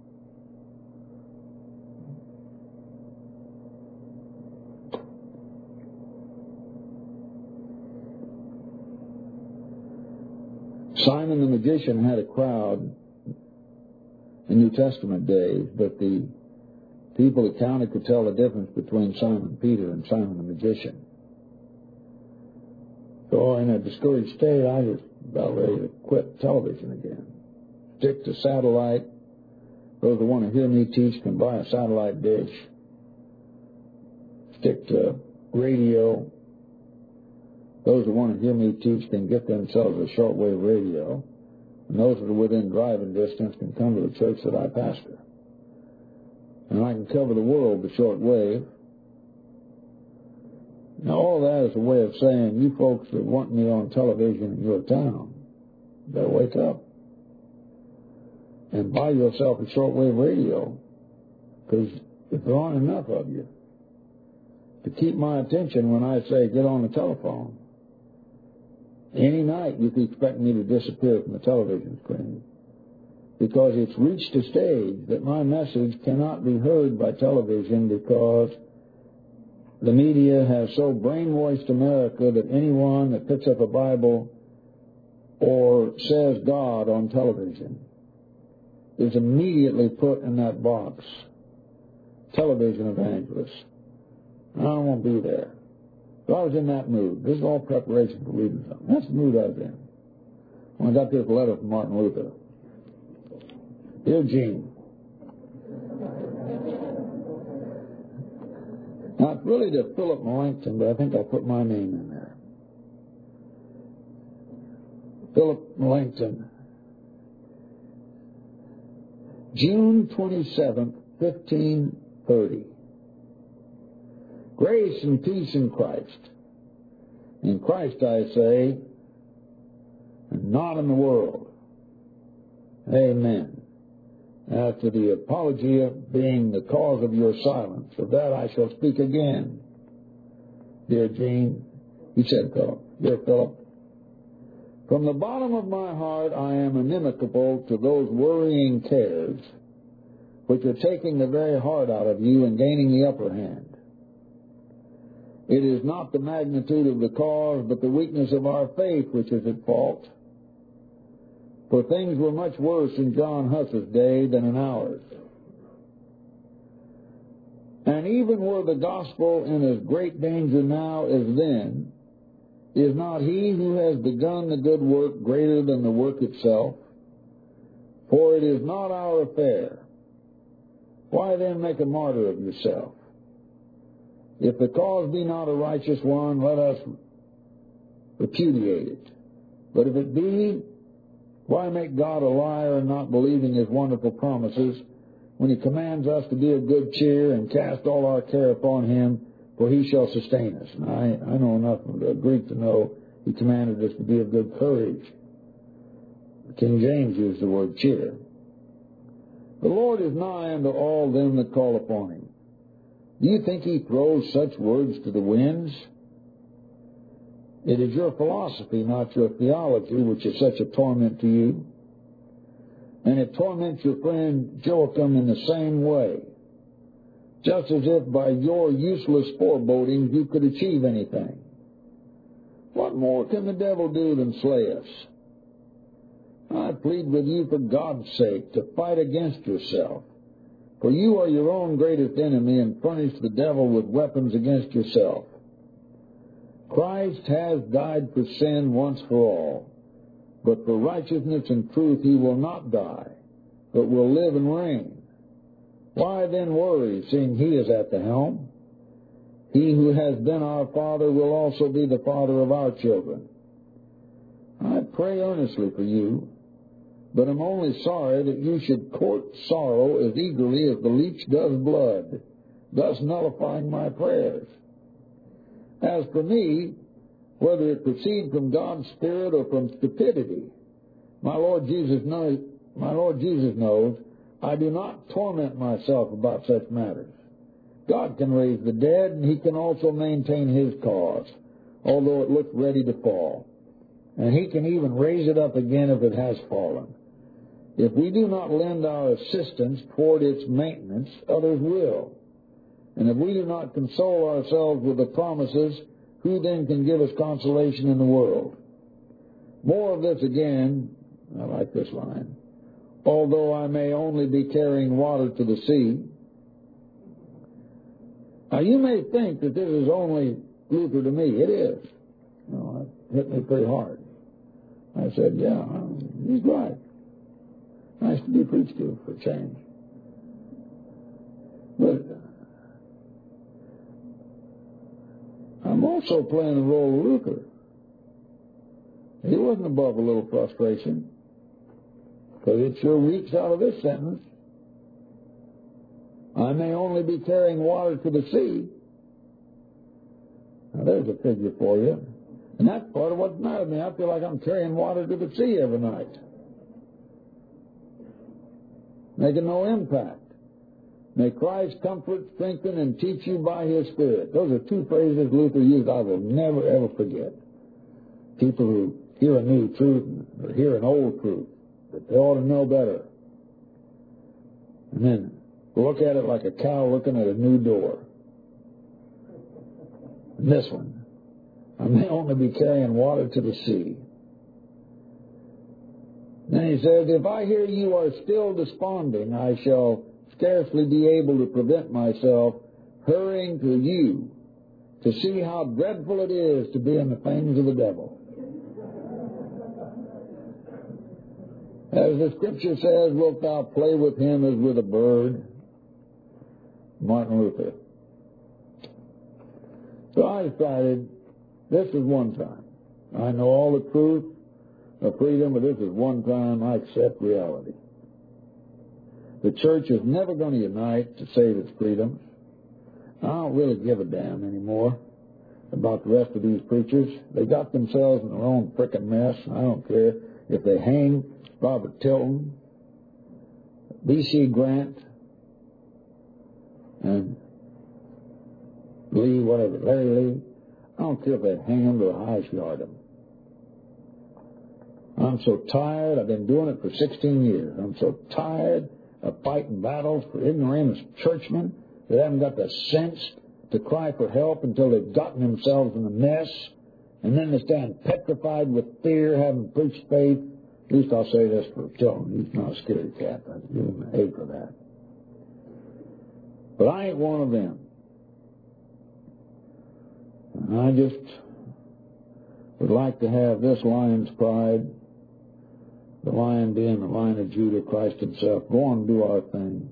Simon the magician had a crowd in New Testament days, but the people that counted could tell the difference between Simon Peter and Simon the magician. So in a discouraged state, I was about ready to quit television again. Stick to satellite. Those that want to hear me teach can buy a satellite dish. Stick to radio. Those that want to hear me teach can get themselves a shortwave radio. And those that are within driving distance can come to the church that I pastor. And I can cover the world with shortwave. Now, all that is a way of saying, you folks that want me on television in your town, better wake up and buy yourself a shortwave radio, because if there aren't enough of you to keep my attention when I say get on the telephone, any night you can expect me to disappear from the television screen, because it's reached a stage that my message cannot be heard by television, because the media has so brainwashed America that anyone that picks up a Bible or says God on television is immediately put in that box, television evangelist. I don't want to be there. So I was in that mood. This is all preparation for reading something. That's the mood I was in when I got this letter from Martin Luther. Dear Gene, now it's really to Philip Melanchthon, but I think I'll put my name in there. Philip Melanchthon, June 27th, 1530. Grace and peace in Christ. In Christ, I say, and not in the world. Amen. After the apology of being the cause of your silence, of that I shall speak again. Dear Gene, he said, Philip, dear Philip, from the bottom of my heart I am inimical to those worrying cares which are taking the very heart out of you and gaining the upper hand. It is not the magnitude of the cause, but the weakness of our faith which is at fault. For things were much worse in John Huss's day than in ours. And even were the gospel in as great danger now as then, is not he who has begun the good work greater than the work itself? For it is not our affair. Why then make a martyr of yourself? If the cause be not a righteous one, let us repudiate it. But if it be, why make God a liar and not believing his wonderful promises when he commands us to be of good cheer and cast all our care upon him, for he shall sustain us? And I know enough of the Greek to know he commanded us to be of good courage. King James used the word cheer. The Lord is nigh unto all them that call upon him. Do you think he throws such words to the winds? It is your philosophy, not your theology, which is such a torment to you. And it torments your friend Joachim in the same way, just as if by your useless forebodings you could achieve anything. What more can the devil do than slay us? I plead with you for God's sake to fight against yourself, for you are your own greatest enemy and furnish the devil with weapons against yourself. Christ has died for sin once for all, but for righteousness and truth he will not die, but will live and reign. Why then worry, seeing he is at the helm? He who has been our Father will also be the Father of our children. I pray earnestly for you, but am only sorry that you should court sorrow as eagerly as the leech does blood, thus nullifying my prayers. As for me, whether it proceed from God's Spirit or from stupidity, my Lord Jesus knows I do not torment myself about such matters. God can raise the dead, and He can also maintain His cause, although it looks ready to fall. And He can even raise it up again if it has fallen. If we do not lend our assistance toward its maintenance, others will. And if we do not console ourselves with the promises, who then can give us consolation in the world? More of this again. I like this line. Although I may only be carrying water to the sea. Now, you may think that this is only Luther to me. It is. It hit me pretty hard. I said, yeah, he's right. Nice to be preached to for a change. But I'm also playing the role of Luther. He wasn't above a little frustration, because it sure reeks out of this sentence. I may only be carrying water to the sea. Now, there's a figure for you. And that's part of what's the matter with me. I feel like I'm carrying water to the sea every night, making no impact. May Christ comfort, strengthen, and teach you by His Spirit. Those are two phrases Luther used I will never, ever forget. People who hear a new truth or hear an old truth, that they ought to know better. And then look at it like a cow looking at a new door. And this one, I may only be carrying water to the sea. Then he says, if I hear you are still desponding, I shall scarcely be able to prevent myself hurrying to you to see how dreadful it is to be in the fangs of the devil. As the Scripture says, wilt thou play with him as with a bird? Martin Luther. So I decided this is one time. I know all the truth of freedom, but this is one time I accept reality. The church is never going to unite to save its freedoms. I don't really give a damn anymore about the rest of these preachers. They got themselves in their own frickin' mess. I don't care if they hang Robert Tilton, B.C. Grant, and Lee, whatever, Larry Lee. I don't care if they hang them to the highest yard. I'm so tired. I've been doing it for 16 years. I'm so tired of fighting battles for ignoramus churchmen that haven't got the sense to cry for help until they've gotten themselves in a mess, and then they stand petrified with fear, having preached faith. At least I'll say this for Tilton. He's not a scaredy cat. I give him an A for that. But I ain't one of them. And I just would like to have this lion's pride, the lion being the Lion of Judah, Christ Himself, go on and do our thing.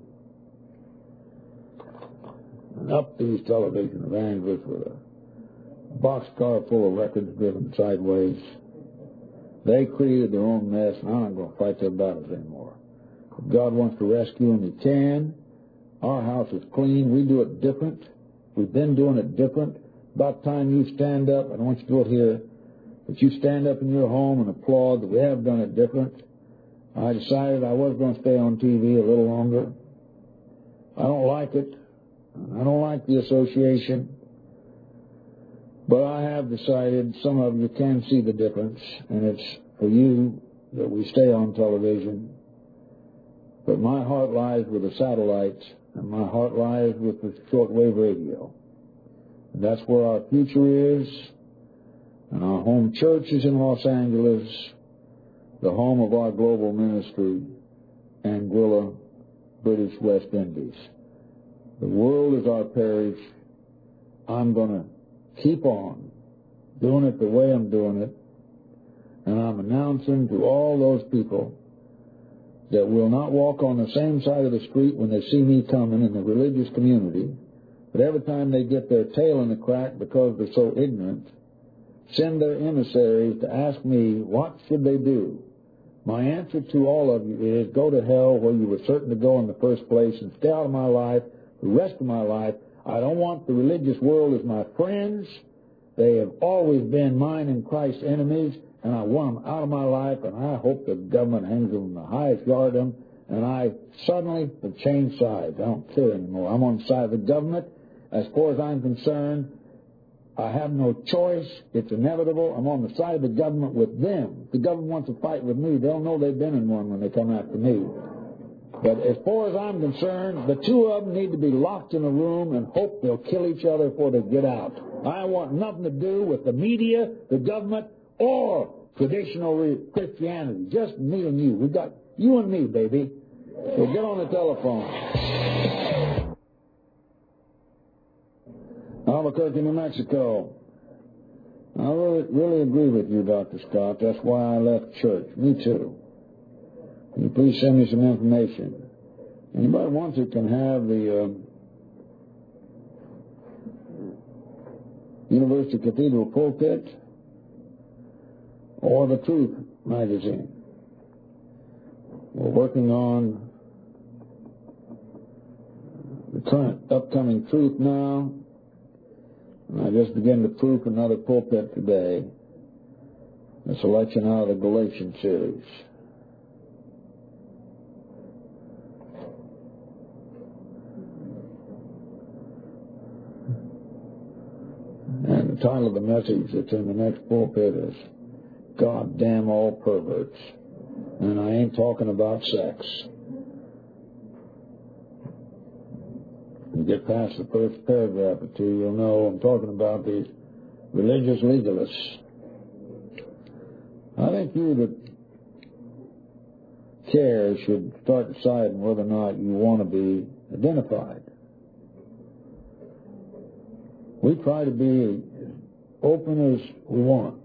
And up these television evangelists with a boxcar full of records driven sideways. They created their own mess, and I'm not going to fight their battles anymore. If God wants to rescue them, He can. Our house is clean. We do it different. We've been doing it different. About time you stand up, I don't want you to do it here, but you stand up in your home and applaud that we have done it different. I decided I was going to stay on TV a little longer. I don't like it. I don't like the association. But I have decided some of you can see the difference, and it's for you that we stay on television. But my heart lies with the satellites, and my heart lies with the shortwave radio. And that's where our future is. And our home church is in Los Angeles, the home of our global ministry, Anguilla, British West Indies. The world is our parish. I'm going to keep on doing it the way I'm doing it. And I'm announcing to all those people that will not walk on the same side of the street when they see me coming in the religious community, but every time they get their tail in the crack because they're so ignorant, send their emissaries to ask me, what should they do? My answer to all of you is, go to hell where you were certain to go in the first place and stay out of my life the rest of my life. I don't want the religious world as my friends. They have always been mine and Christ's enemies, and I want them out of my life, and I hope the government hangs them in the highest yardom, and I suddenly have changed sides. I don't care anymore. I'm on the side of the government, as far as I'm concerned, I have no choice. It's inevitable. I'm on the side of the government with them. If the government wants to fight with me, they'll know they've been in one when they come after me. But as far as I'm concerned, the two of them need to be locked in a room and hope they'll kill each other before they get out. I want nothing to do with the media, the government, or traditional Christianity. Just me and you. We've got you and me, baby. So get on the telephone. Albuquerque, New Mexico. I really agree with you, Dr. Scott. That's why I left church. Me too. Can you please send me some information? Anybody wants it can have the University Cathedral pulpit or the Truth magazine. We're working on the current upcoming Truth now, and I just began to proof another pulpit today, a selection out of the Galatian series. And the title of the message that's in the next pulpit is God Damn All Perverts. And I ain't talking about sex. You get past the first paragraph or two, you'll know I'm talking about these religious legalists. I think you that care should start deciding whether or not you want to be identified. We try to be as open as we want.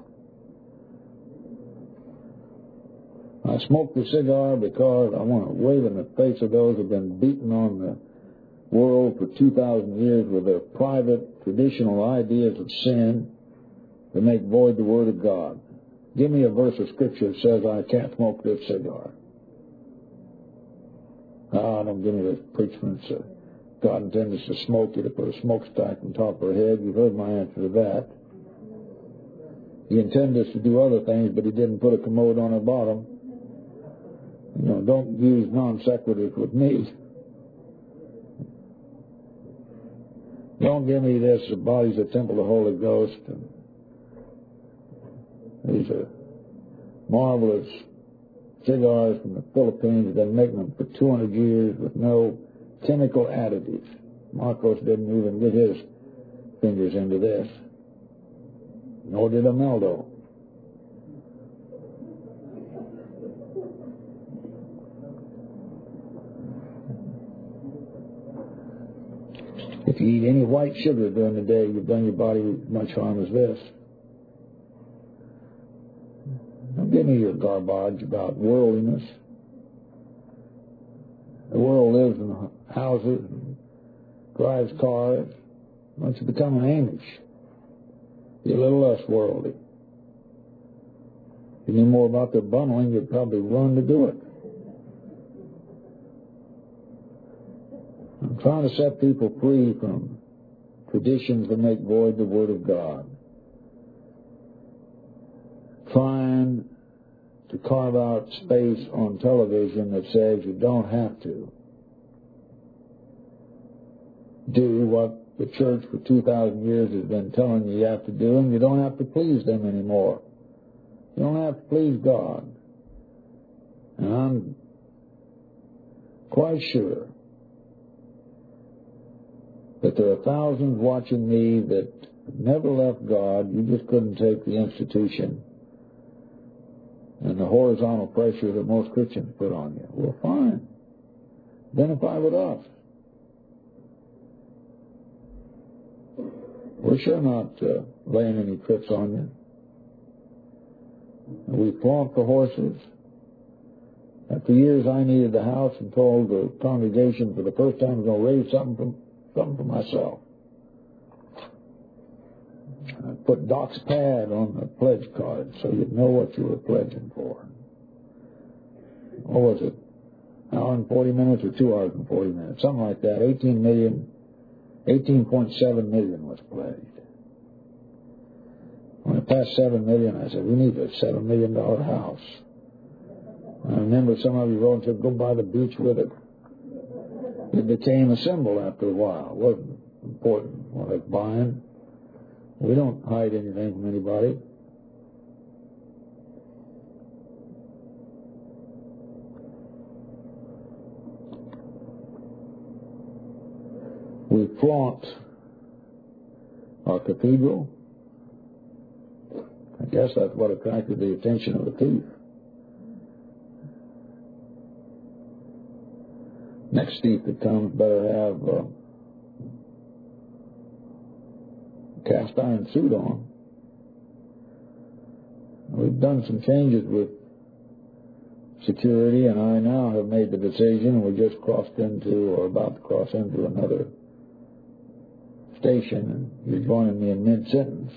I smoke the cigar because I want to wave in the face of those who have been beaten on the world for 2,000 years with their private, traditional ideas of sin that make void the Word of God. Give me a verse of Scripture that says I can't smoke this cigar. Don't give me this preachment that God intends us to smoke you to put a smokestack on top of our head. You've heard my answer to that. He intended us to do other things, but He didn't put a commode on our bottom. You know, don't use non sequiturs with me. Don't give me this, the body's a temple of the Holy Ghost. And these are marvelous cigars from the Philippines. They've been making them for 200 years with no chemical additives. Marcos didn't even get his fingers into this. Nor did Imeldo. If you eat any white sugar during the day, you've done your body as much harm as this. Don't give me your garbage about worldliness. The world lives in houses and drives cars. Once you become an Amish, you're a little less worldly. If you knew more about their bundling, you'd probably run to do it. I'm trying to set people free from traditions that make void the Word of God. Trying to carve out space on television that says you don't have to do what the church for 2,000 years has been telling you have to do, and you don't have to please them anymore. You don't have to please God. And I'm quite sure that there are thousands watching me that never left God. You just couldn't take the institution and the horizontal pressure that most Christians put on you. Well, fine. Identify with us. We're sure not laying any tricks on you. We flaunt the horses. After years, I needed the house and told the congregation for the first time I was going to raise something for myself. I put Doc's pad on the pledge card so you'd know what you were pledging for. What was it? An hour and 40 minutes or 2 hours and 40 minutes? Something like that. 18.7 million was pledged. When it passed 7 million, I said, we need a $7 million house. I remember some of you wrote and said, go by the beach with it. It became a symbol after a while. It important. Well, like buying. We don't hide anything from anybody. We flaunt our cathedral. I guess that's what attracted the attention of the thief. Next thief that comes better have cast iron suit on. We've done some changes with security, and I now have made the decision. We just crossed into, or about to cross into, another station, and you're joining me in mid-sentence.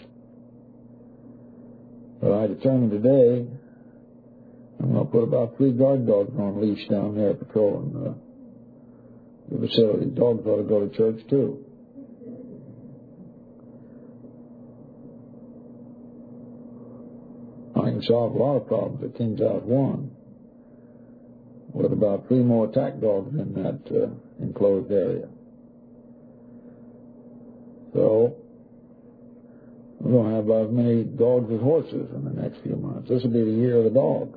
But I determined today I'm going to put about 3 guard dogs on leash down there patrolling the facility. Dogs ought to go to church too. I can solve a lot of problems at King's House 1 with about 3 more attack dogs in that enclosed area. So we're going to have about as many dogs as horses in the next few months. This will be the year of the dog.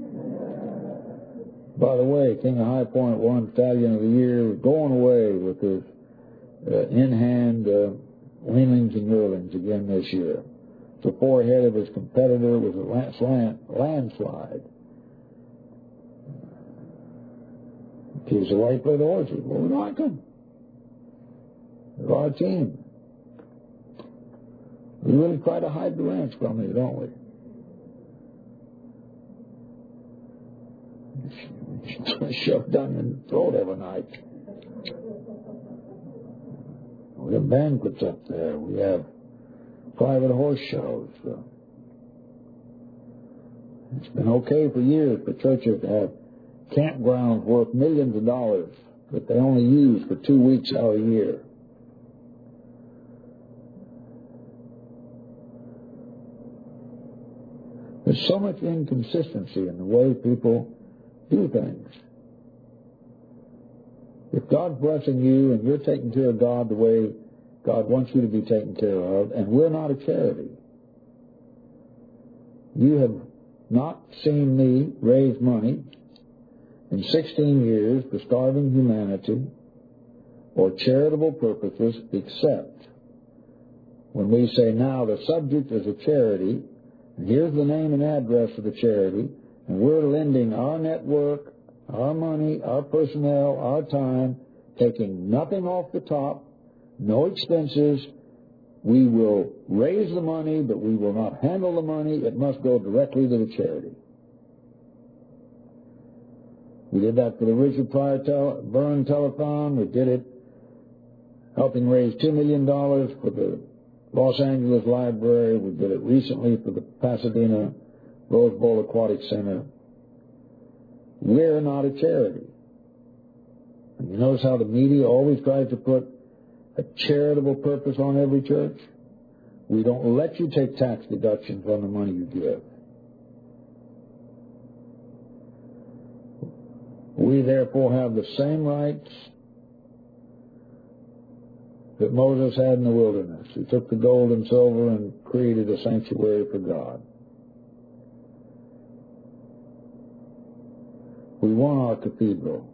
By the way, King of High Point won Stallion of the Year, going away with his in-hand weanlings and yearlings again this year. The forehead of his competitor was a landslide. He's the way to play the horses. Well, we like them. They're our team. We really try to hide the ranch from you, don't we? Shoved down your throat every night. We have banquets up there. We have private horse shows. It's been okay for years for churches to have campgrounds worth millions of dollars that they only use for 2 weeks out of the year. There's so much inconsistency in the way people do things. If God's blessing you and you're taking care of God the way God wants you to be taken care of, and we're not a charity, you have not seen me raise money in 16 years for starving humanity or charitable purposes, except when we say, now the subject is a charity, and here's the name and address of the charity, and we're lending our network, our money, our personnel, our time, taking nothing off the top, no expenses. We will raise the money, but we will not handle the money. It must go directly to the charity. We did that for the Richard Pryor Burn Telethon. We did it helping raise $2 million for the Los Angeles Library. We did it recently for the Pasadena Rose Bowl Aquatic Center. We're not a charity. And you notice how the media always tries to put a charitable purpose on every church? We don't let you take tax deductions on the money you give. We therefore have the same rights that Moses had in the wilderness. He took the gold and silver and created a sanctuary for God. We want our cathedral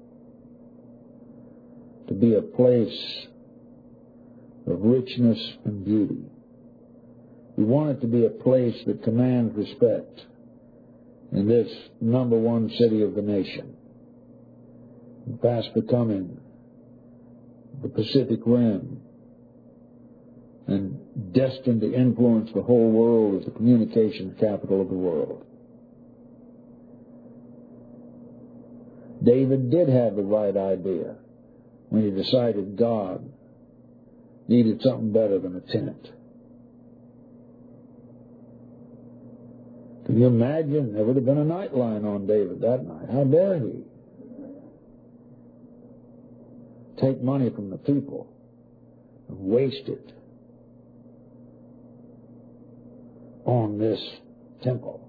to be a place of richness and beauty. We want it to be a place that commands respect in this #1 city of the nation, fast becoming the Pacific Rim and destined to influence the whole world as the communications capital of the world. David did have the right idea when he decided God needed something better than a tent. Can you imagine? There would have been a nightline on David that night. How dare he take money from the people and waste it on this temple?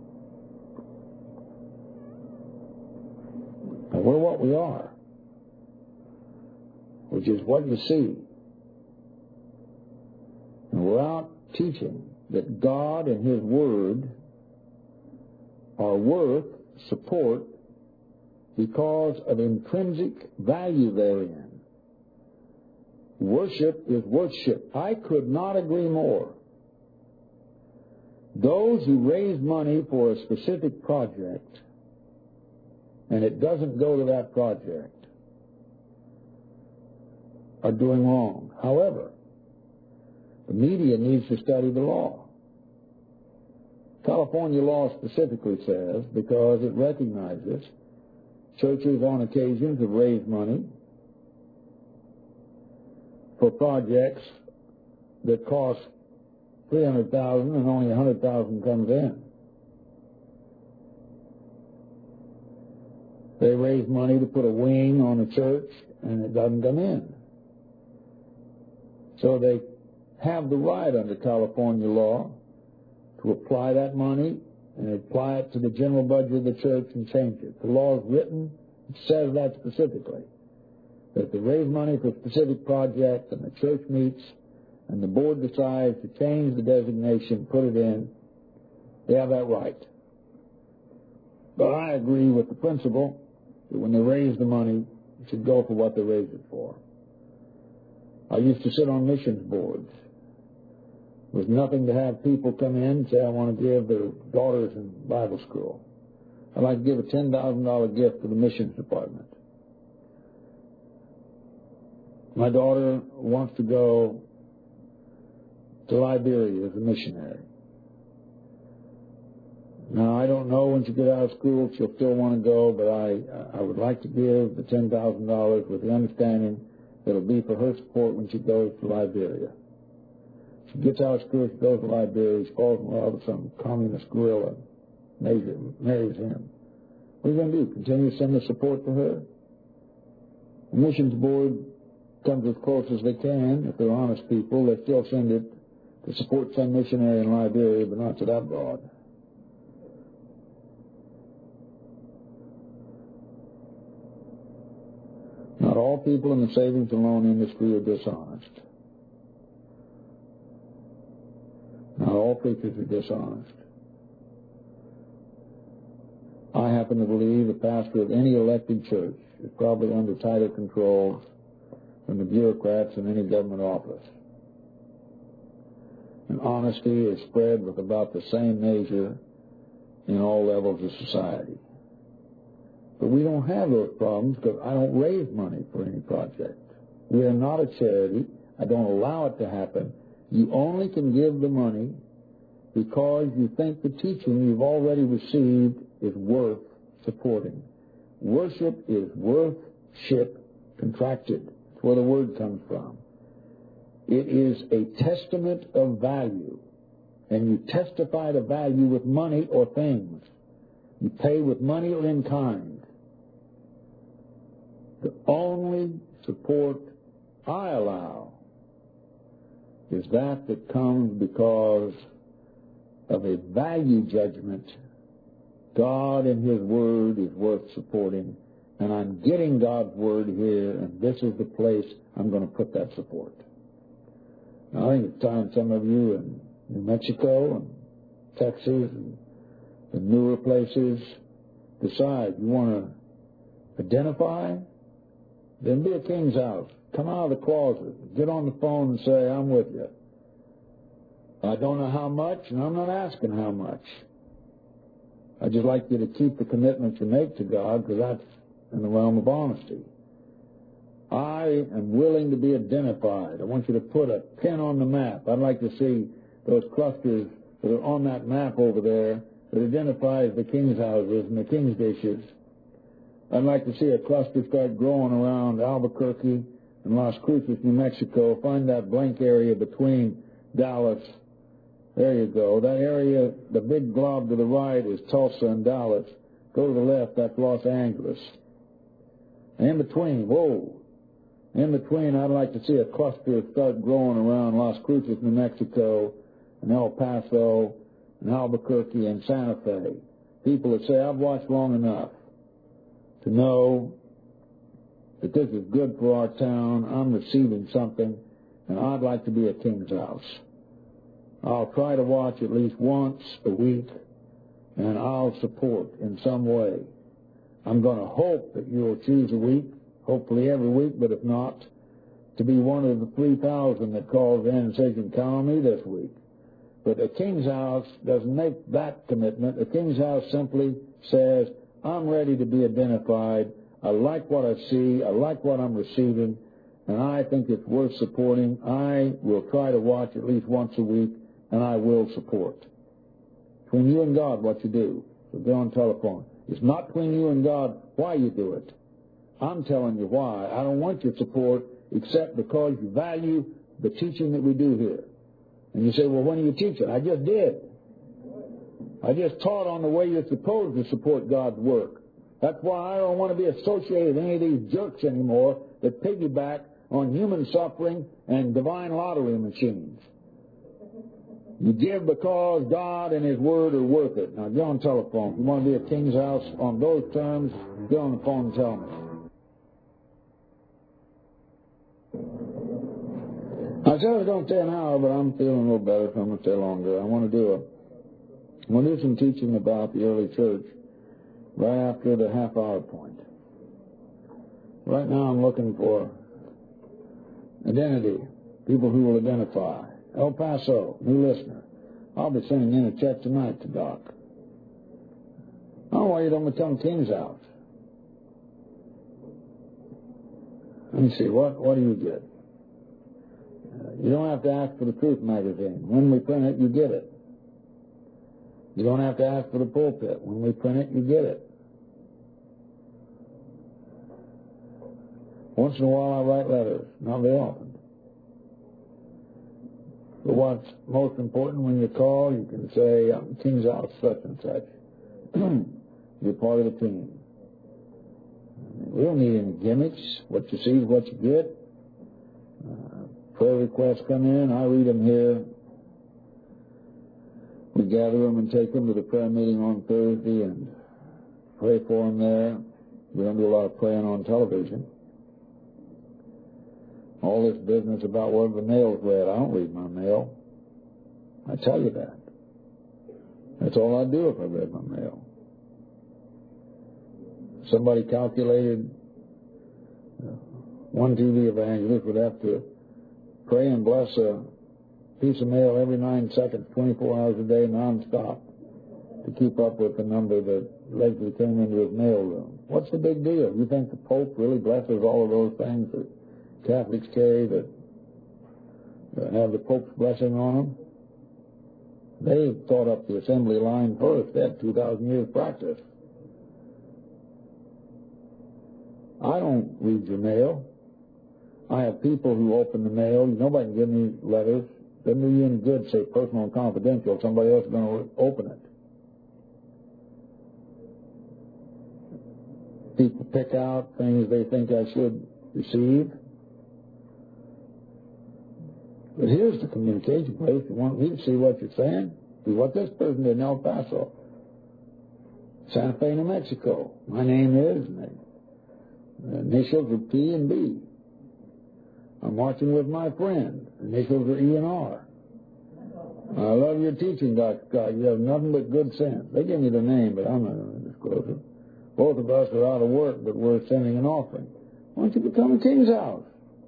Now, we're what we are. which is what you see. And without teaching that God and His Word are worth support because of intrinsic value therein. Worship is worship. I could not agree more. Those who raise money for a specific project and it doesn't go to that project are doing wrong. However, the media needs to study the law. California law specifically says, because it recognizes churches on occasions have raised money for projects that cost $300,000 and only $100,000 comes in. They raise money to put a wing on a church and it doesn't come in. So they have the right under California law to apply that money and apply it to the general budget of the church and change it. The law is written, it says that specifically. That if they raise money for a specific project and the church meets and the board decides to change the designation, put it in, they have that right. But I agree with the principle that when they raise the money, it should go for what they raise it for. I used to sit on missions boards. It was nothing to have people come in and say, I want to give their daughters in Bible school. I'd like to give a $10,000 gift to the missions department. My daughter wants to go to Liberia as a missionary. Now, I don't know when she gets out of school if she'll still want to go, but I would like to give the $10,000 with the understanding that it'll be for her support when she goes to Liberia. She gets out of school, she goes to Liberia, she falls in love with some communist guerrilla, marries him. What are you going to do? Continue to send the support to her? The missions board comes as close as they can. If they're honest people, they still send it to support some missionary in Liberia, but not to that broad. Not all people in the savings and loan industry are dishonest. Not all preachers are dishonest. I happen to believe the pastor of any elected church is probably under tighter controls than the bureaucrats in any government office. And honesty is spread with about the same measure in all levels of society. But we don't have those problems because I don't raise money for any project. We are not a charity. I don't allow it to happen. You only can give the money because you think the teaching you've already received is worth supporting. Worship is worth-ship contracted. That's where the word comes from. It is a testament of value, and you testify to value with money or things. You pay with money or in kind. The only support I allow is that comes because of a value judgment. God and His Word is worth supporting, and I'm getting God's Word here, and this is the place I'm going to put that support. Now, I think it's time some of you in New Mexico and Texas and the newer places decide you want to identify, then be a King's House. Come out of the closet. Get on the phone and say, I'm with you. I don't know how much, and I'm not asking how much. I'd just like you to keep the commitment you make to God, because that's in the realm of honesty. I am willing to be identified. I want you to put a pin on the map. I'd like to see those clusters that are on that map over there that identifies the King's Houses and the King's Dishes. I'd like to see a cluster start growing around Albuquerque and Las Cruces, New Mexico. Find that blank area between Dallas. There you go. That area, the big glob to the right is Tulsa and Dallas. Go to the left, that's Los Angeles. In between, in between, I'd like to see a cluster start growing around Las Cruces, New Mexico, and El Paso, and Albuquerque, and Santa Fe. People that say, I've watched long enough to know that this is good for our town. I'm receiving something, and I'd like to be at King's House. I'll try to watch at least once a week, and I'll support in some way. I'm going to hope that you'll choose a week, hopefully every week, but if not, to be one of the 3,000 that calls in and says, you can count on me this week. But the King's House doesn't make that commitment. The King's House simply says, I'm ready to be identified. I like what I see. I like what I'm receiving, and I think it's worth supporting. I will try to watch at least once a week, and I will support. Between you and God, what you do. So get on telephone. It's not between you and God why you do it. I'm telling you why. I don't want your support except because you value the teaching that we do here. And you say, well, when are you teaching? I just did. I just taught on the way you're supposed to support God's work. That's why I don't want to be associated with any of these jerks anymore that piggyback on human suffering and divine lottery machines. You give because God and His Word are worth it. Now, get on telephone. If you want to be at King's House on those terms, get on the phone and tell me. I said I was going to stay an hour, but I'm feeling a little better, so I'm going to stay longer. I want to do some teaching about the early church right after the half-hour point. Right now I'm looking for identity, people who will identify. El Paso, new listener. I'll be sending in a check tonight to Doc. Oh, why you don't become King's House? Let me see, what do you get? You don't have to ask for the Truth magazine. When we print it, you get it. You don't have to ask for the pulpit. When we print it, you get it. Once in a while I write letters, not very often. But what's most important, when you call, you can say, I'm King's House such and such. You're part of the team. We don't need any gimmicks. What you see is what you get. Prayer requests come in. I read them here. We gather them and take them to the prayer meeting on Thursday and pray for them there. We don't do a lot of praying on television. All this business about whether the mail's read, I don't read my mail. I tell you that. That's all I'd do if I read my mail. Somebody calculated one TV evangelist would have to pray and bless a piece of mail every 9 seconds, 24 hours a day, nonstop, to keep up with the number that regularly came into his mail room. What's the big deal? You think the Pope really blesses all of those things that Catholics carry that have the Pope's blessing on them? They thought up the assembly line first. They had 2,000 years practice. I don't read your mail. I have people who open the mail. Nobody can give me letters. Doesn't do you any good, say personal and confidential. Somebody else is going to open it. People pick out things they think I should receive. But here's the communication place. You want me to see what you're saying? See what this person did in El Paso, Santa Fe, New Mexico. My name is, and the initials are P and B. I'm marching with my friend. Initials are E and R. I love your teaching, Dr. Scott. You have nothing but good sense. They give me the name, but I'm not going to disclose it. Both of us are out of work, but we're sending an offering. Why don't you become a King's House?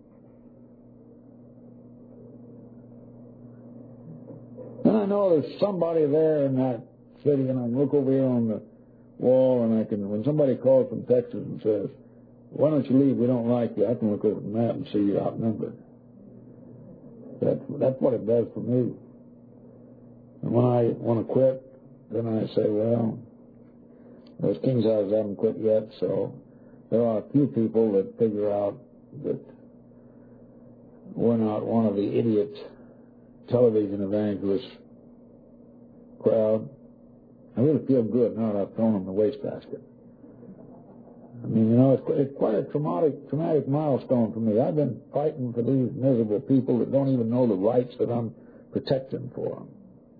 And I know there's somebody there in that city, and I can look over here on the wall, and I can, when somebody calls from Texas and says, why don't you leave? We don't like you. I can look over the map and see you're outnumbered. That's what it does for me. And when I want to quit, then I say, well, those King's Houses haven't quit yet, so there are a few people that figure out that we're not one of the idiot television evangelist crowd. I really feel good now that I've thrown them in the wastebasket. I mean, you know, it's quite a traumatic milestone for me. I've been fighting for these miserable people that don't even know the rights that I'm protecting for them.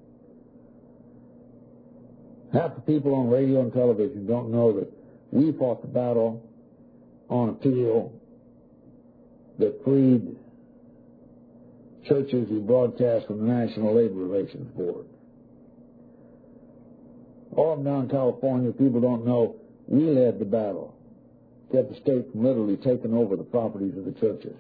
Half the people on radio and television don't know that we fought the battle on appeal that freed churches who broadcast from the National Labor Relations Board. All of down California, people don't know, we led the battle, kept the state from literally taking over the properties of the churches.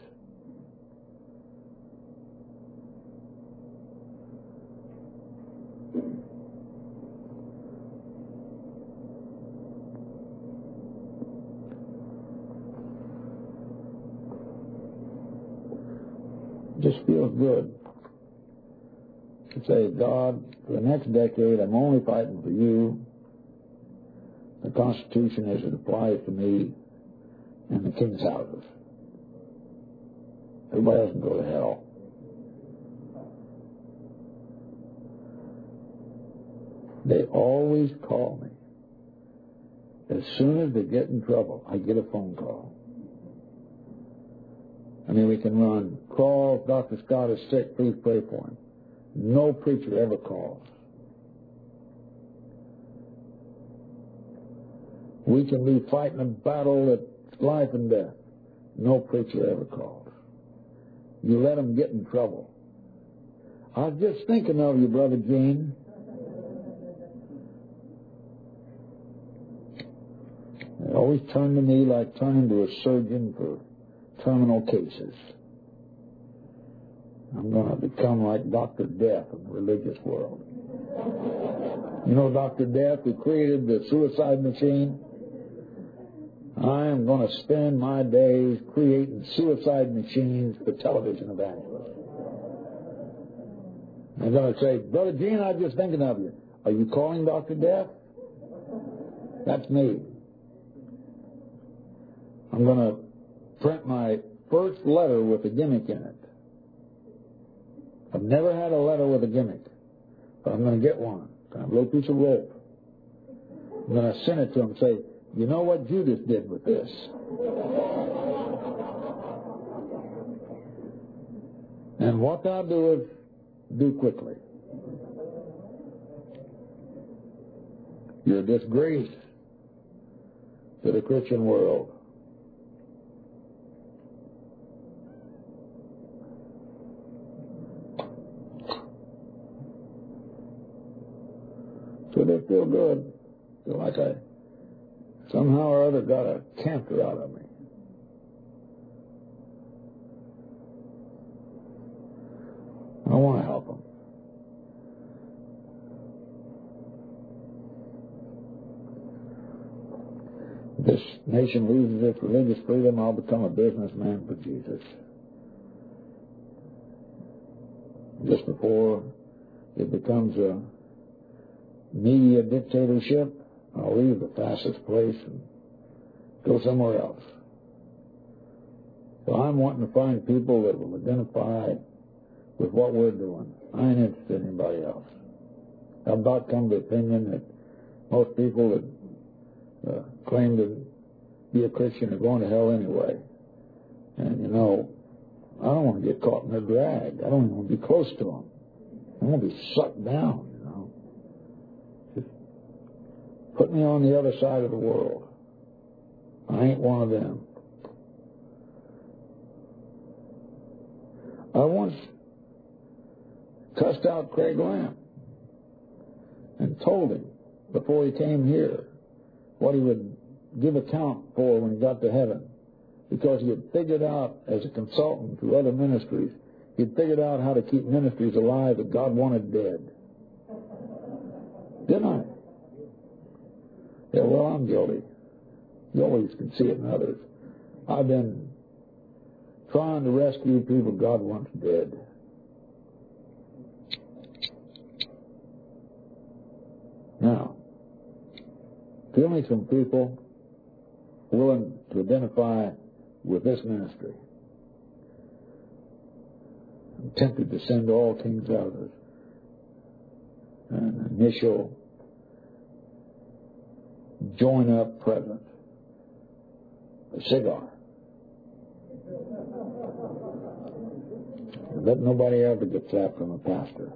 Just feels good to say, God, for the next decade, I'm only fighting for you, the Constitution as it applies to me, and the king's houses. Everybody else can go to hell. They always call me. As soon as they get in trouble, I get a phone call. I mean, we can run calls. Dr. Scott is sick. Please pray for him. No preacher ever calls. We can be fighting a battle that's life and death. No preacher ever calls. You let them get in trouble. I was just thinking of you, Brother Gene. They always turn to me like turning to a surgeon for terminal cases. I'm going to become like Dr. Death in the religious world. You know Dr. Death, who created the suicide machine? I am going to spend my days creating suicide machines for television evangelists. I'm going to say, Brother Gene, I was just thinking of you. Are you calling Dr. Death? That's me. I'm going to print my first letter with a gimmick in it. I've never had a letter with a gimmick, but I'm going to get one. I have a little piece of rope. I'm going to send it to him and say, you know what Judas did with this? And what thou doest, do quickly. You're a disgrace to the Christian world. So they feel good. Feel like I somehow or other got a cancer out of me. I want to help them. If this nation loses its religious freedom, I'll become a businessman for Jesus. Just before it becomes a media dictatorship, I'll leave the fastest place and go somewhere else. So I'm wanting to find people that will identify with what we're doing. I ain't interested in anybody else. I've about come to the opinion that most people that claim to be a Christian are going to hell anyway. And, you know, I don't want to get caught in their drag. I don't even want to be close to them. I want to be sucked down, you know. Just put me on the other side of the world. I ain't one of them. I once cussed out Craig Lamb and told him before he came here what he would give account for when he got to heaven, because he had figured out as a consultant to other ministries, he had figured out how to keep ministries alive that God wanted dead. Didn't I? Yeah, well, I'm guilty. You always can see it in others. I've been trying to rescue people God wants dead. Now, give me some people willing to identify with this ministry. I'm tempted to send all King's Houses an initial join-up present, a cigar. Let nobody ever get slapped from a pastor.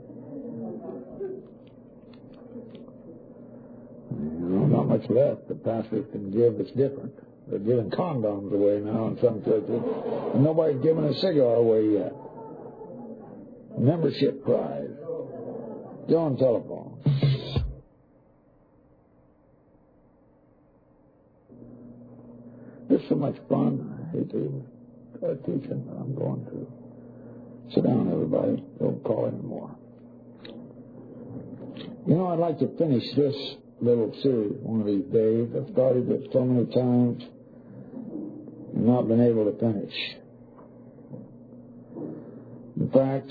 You know, not much left the pastors can give that's different. They're giving condoms away now in some churches, and nobody's giving a cigar away yet. Membership prize. Go on telephone. This is so much fun. I hate to even start teaching, but I'm going to. Sit down, everybody. Don't call anymore. You know, I'd like to finish this little series one of these days. I've started it so many times and not been able to finish. In fact,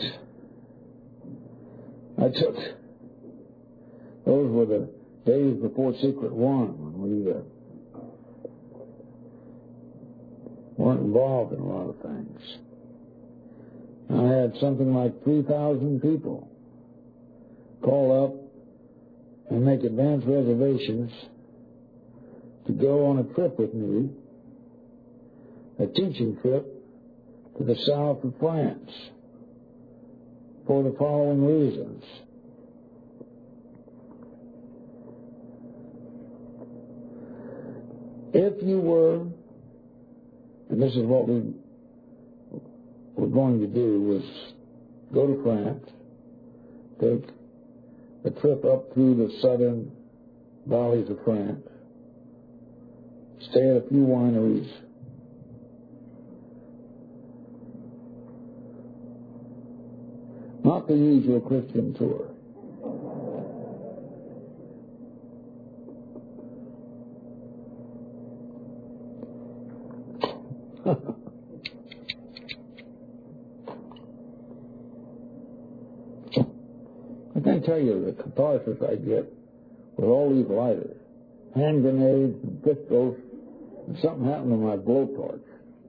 those were the days before Secret One when we weren't involved in a lot of things. I had something like 3,000 people call up and make advance reservations to go on a trip with me, a teaching trip to the south of France, for the following reasons. If you were, and this is what we were going to do, was go to France, take a trip up through the southern valleys of France, stay at a few wineries, not the usual Christian tour. I can't tell you the catharsis I get with all these lighters, hand grenades and pistols, and something happened to my blowtorch.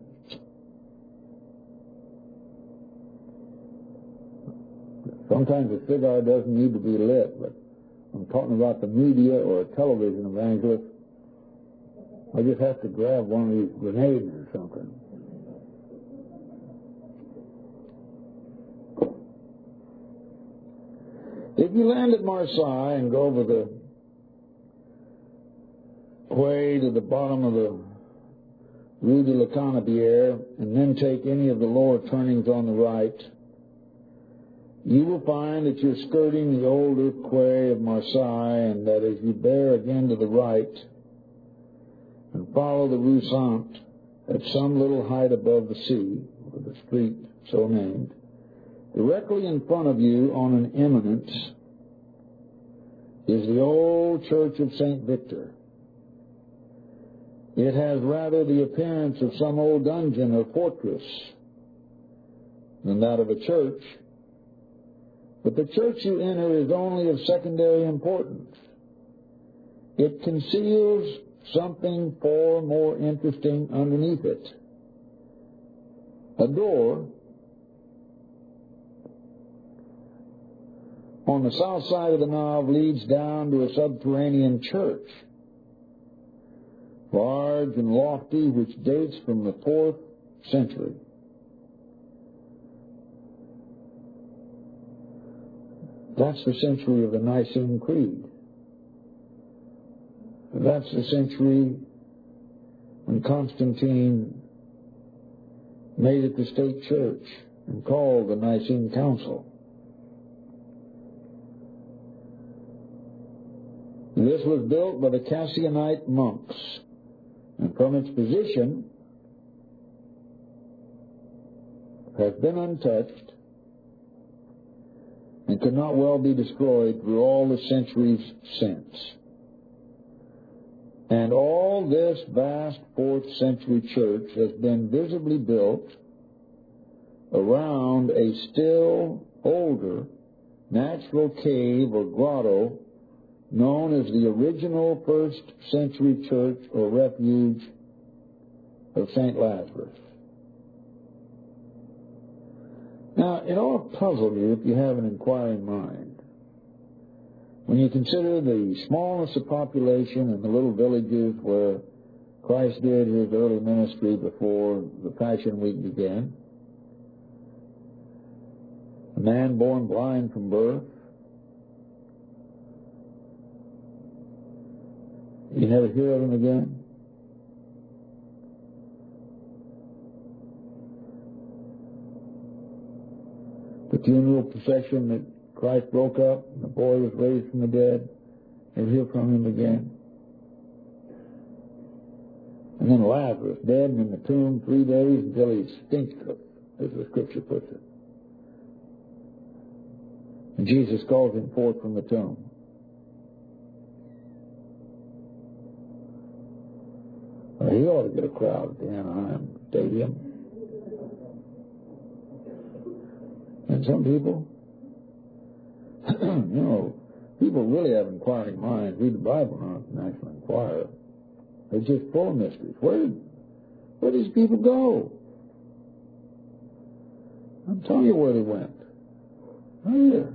Sometimes a cigar doesn't need to be lit, but I'm talking about the media or a television evangelist. I just have to grab one of these grenades or something. If you land at Marseille and go over the quay to the bottom of the Rue de la Canebière and then take any of the lower turnings on the right, you will find that you're skirting the older quay of Marseille, and that as you bear again to the right and follow the Rue Sainte at some little height above the sea, or the street so named, directly in front of you on an eminence is the old church of St. Victor. It has rather the appearance of some old dungeon or fortress than that of a church, but the church you enter is only of secondary importance. It conceals something far more interesting underneath it. A door on the south side of the Nave leads down to a subterranean church, large and lofty, which dates from the 4th century. That's the century of the Nicene Creed. That's the century when Constantine made it the state church and called the Nicene Council. This was built by the Cassionite monks, and from its position has been untouched and could not well be destroyed through all the centuries since. And all this vast 4th century church has been visibly built around a still older natural cave or grotto known as the original 1st century church or refuge of St. Lazarus. Now, it ought to puzzle you if you have an inquiring mind. When you consider the smallness of population in the little villages where Christ did his early ministry before the Passion Week began, a man born blind from birth, you never hear of him again. the funeral procession that Christ broke up and the boy was raised from the dead. You'll hear from him again. And then Lazarus, dead and in the tomb 3 days until he stinketh, as the scripture puts it. And Jesus calls him forth from the tomb. Well, he ought to get a crowd at the Anaheim Stadium. And some people, people really have inquiring minds. Read the Bible, not an actual inquirer. They're just full of mysteries. Where do these people go? I'm telling you where they went. Right here.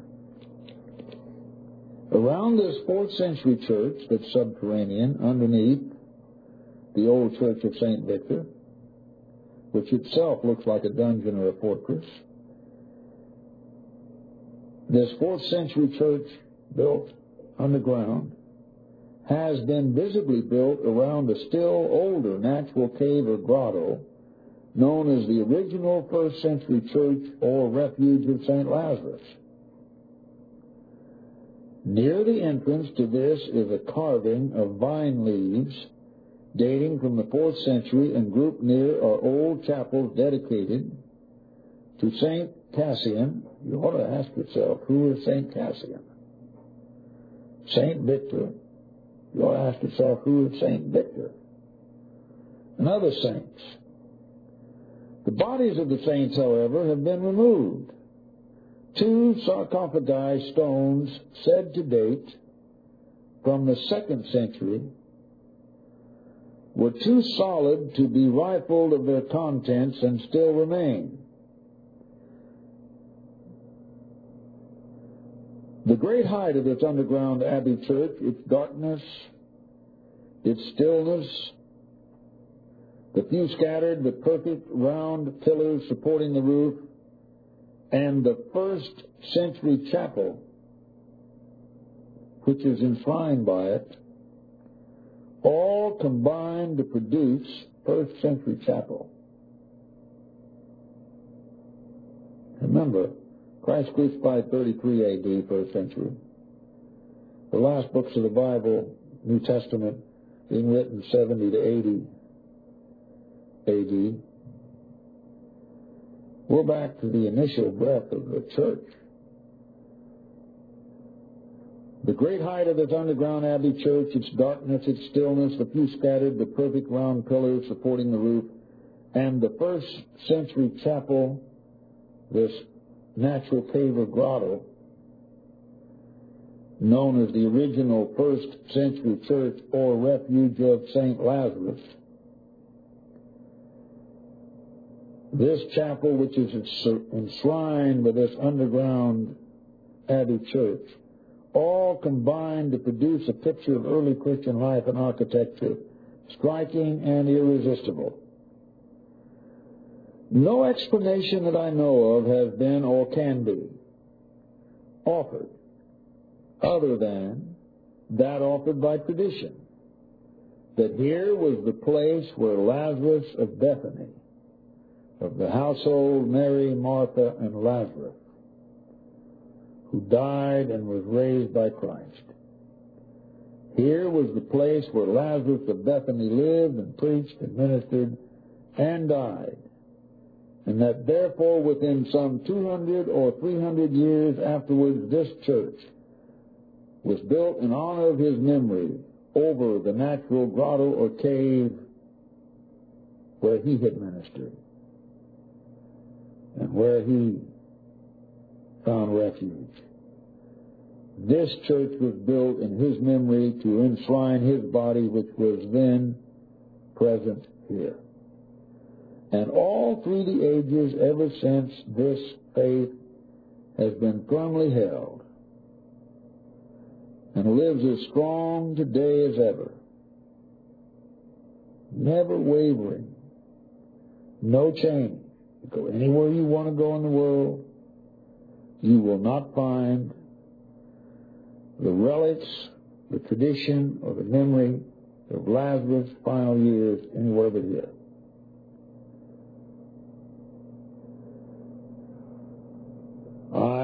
Around this 4th century church that's subterranean, underneath the old church of St. Victor, which itself looks like a dungeon or a fortress, this 4th century church built underground has been visibly built around a still older natural cave or grotto known as the original 1st century church or refuge of St. Lazarus. Near the entrance to this is a carving of vine leaves dating from the 4th century, and grouped near are old chapels dedicated to St. Cassian. You ought to ask yourself, who is St. Cassian? St. Victor. You ought to ask yourself, who is St. Victor? And other saints. The bodies of the saints, however, have been removed. 2 sarcophagi stones said to date from the 2nd century were too solid to be rifled of their contents and still remain. The great height of its underground abbey church, its darkness, its stillness, the few scattered but perfect round pillars supporting the roof, and the 1st century chapel, which is enshrined by it, all combined to produce 1st century chapel. Remember, Christ crucified 33 A.D., 1st century. The last books of the Bible, New Testament, being written 70 to 80 A.D. We're back to the initial breath of the church. The great height of its underground abbey church, its darkness, its stillness, the few scattered but perfect round pillars supporting the roof, and the 1st century chapel, this natural cave or grotto, known as the original 1st century church or refuge of St. Lazarus. This chapel, which is enshrined with this underground abbey church, all combined to produce a picture of early Christian life and architecture, striking and irresistible. No explanation that I know of has been or can be offered other than that offered by tradition, that here was the place where Lazarus of Bethany, of the household Mary, Martha, and Lazarus, who died and was raised by Christ. Here was the place where Lazarus of Bethany lived and preached and ministered and died, and that therefore within some 200 or 300 years afterwards this church was built in honor of his memory over the natural grotto or cave where he had ministered and where he found refuge. This church was built in his memory to enshrine his body, which was then present here. And all through the ages, ever since, this faith has been firmly held and lives as strong today as ever, never wavering, no change. You go anywhere you want to go in the world, you will not find the relics, the tradition, or the memory of Lazarus' final years anywhere but here.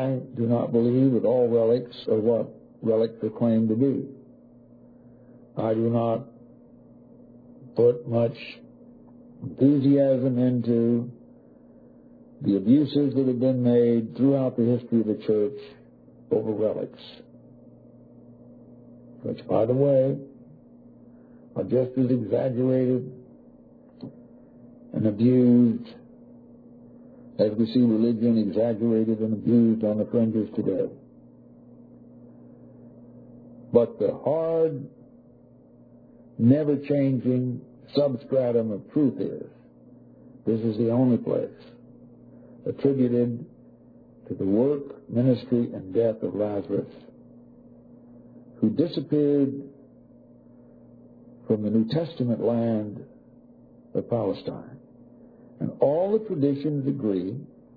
I do not believe that all relics are what relics are claimed to be. I do not put much enthusiasm into the abuses that have been made throughout the history of the church over relics, which, by the way, are just as exaggerated and abused as we see religion exaggerated and abused on the fringes today. But the hard, never-changing substratum of truth is, this is the only place attributed to the work, ministry, and death of Lazarus, who disappeared from the New Testament land of Palestine. And all the traditions agree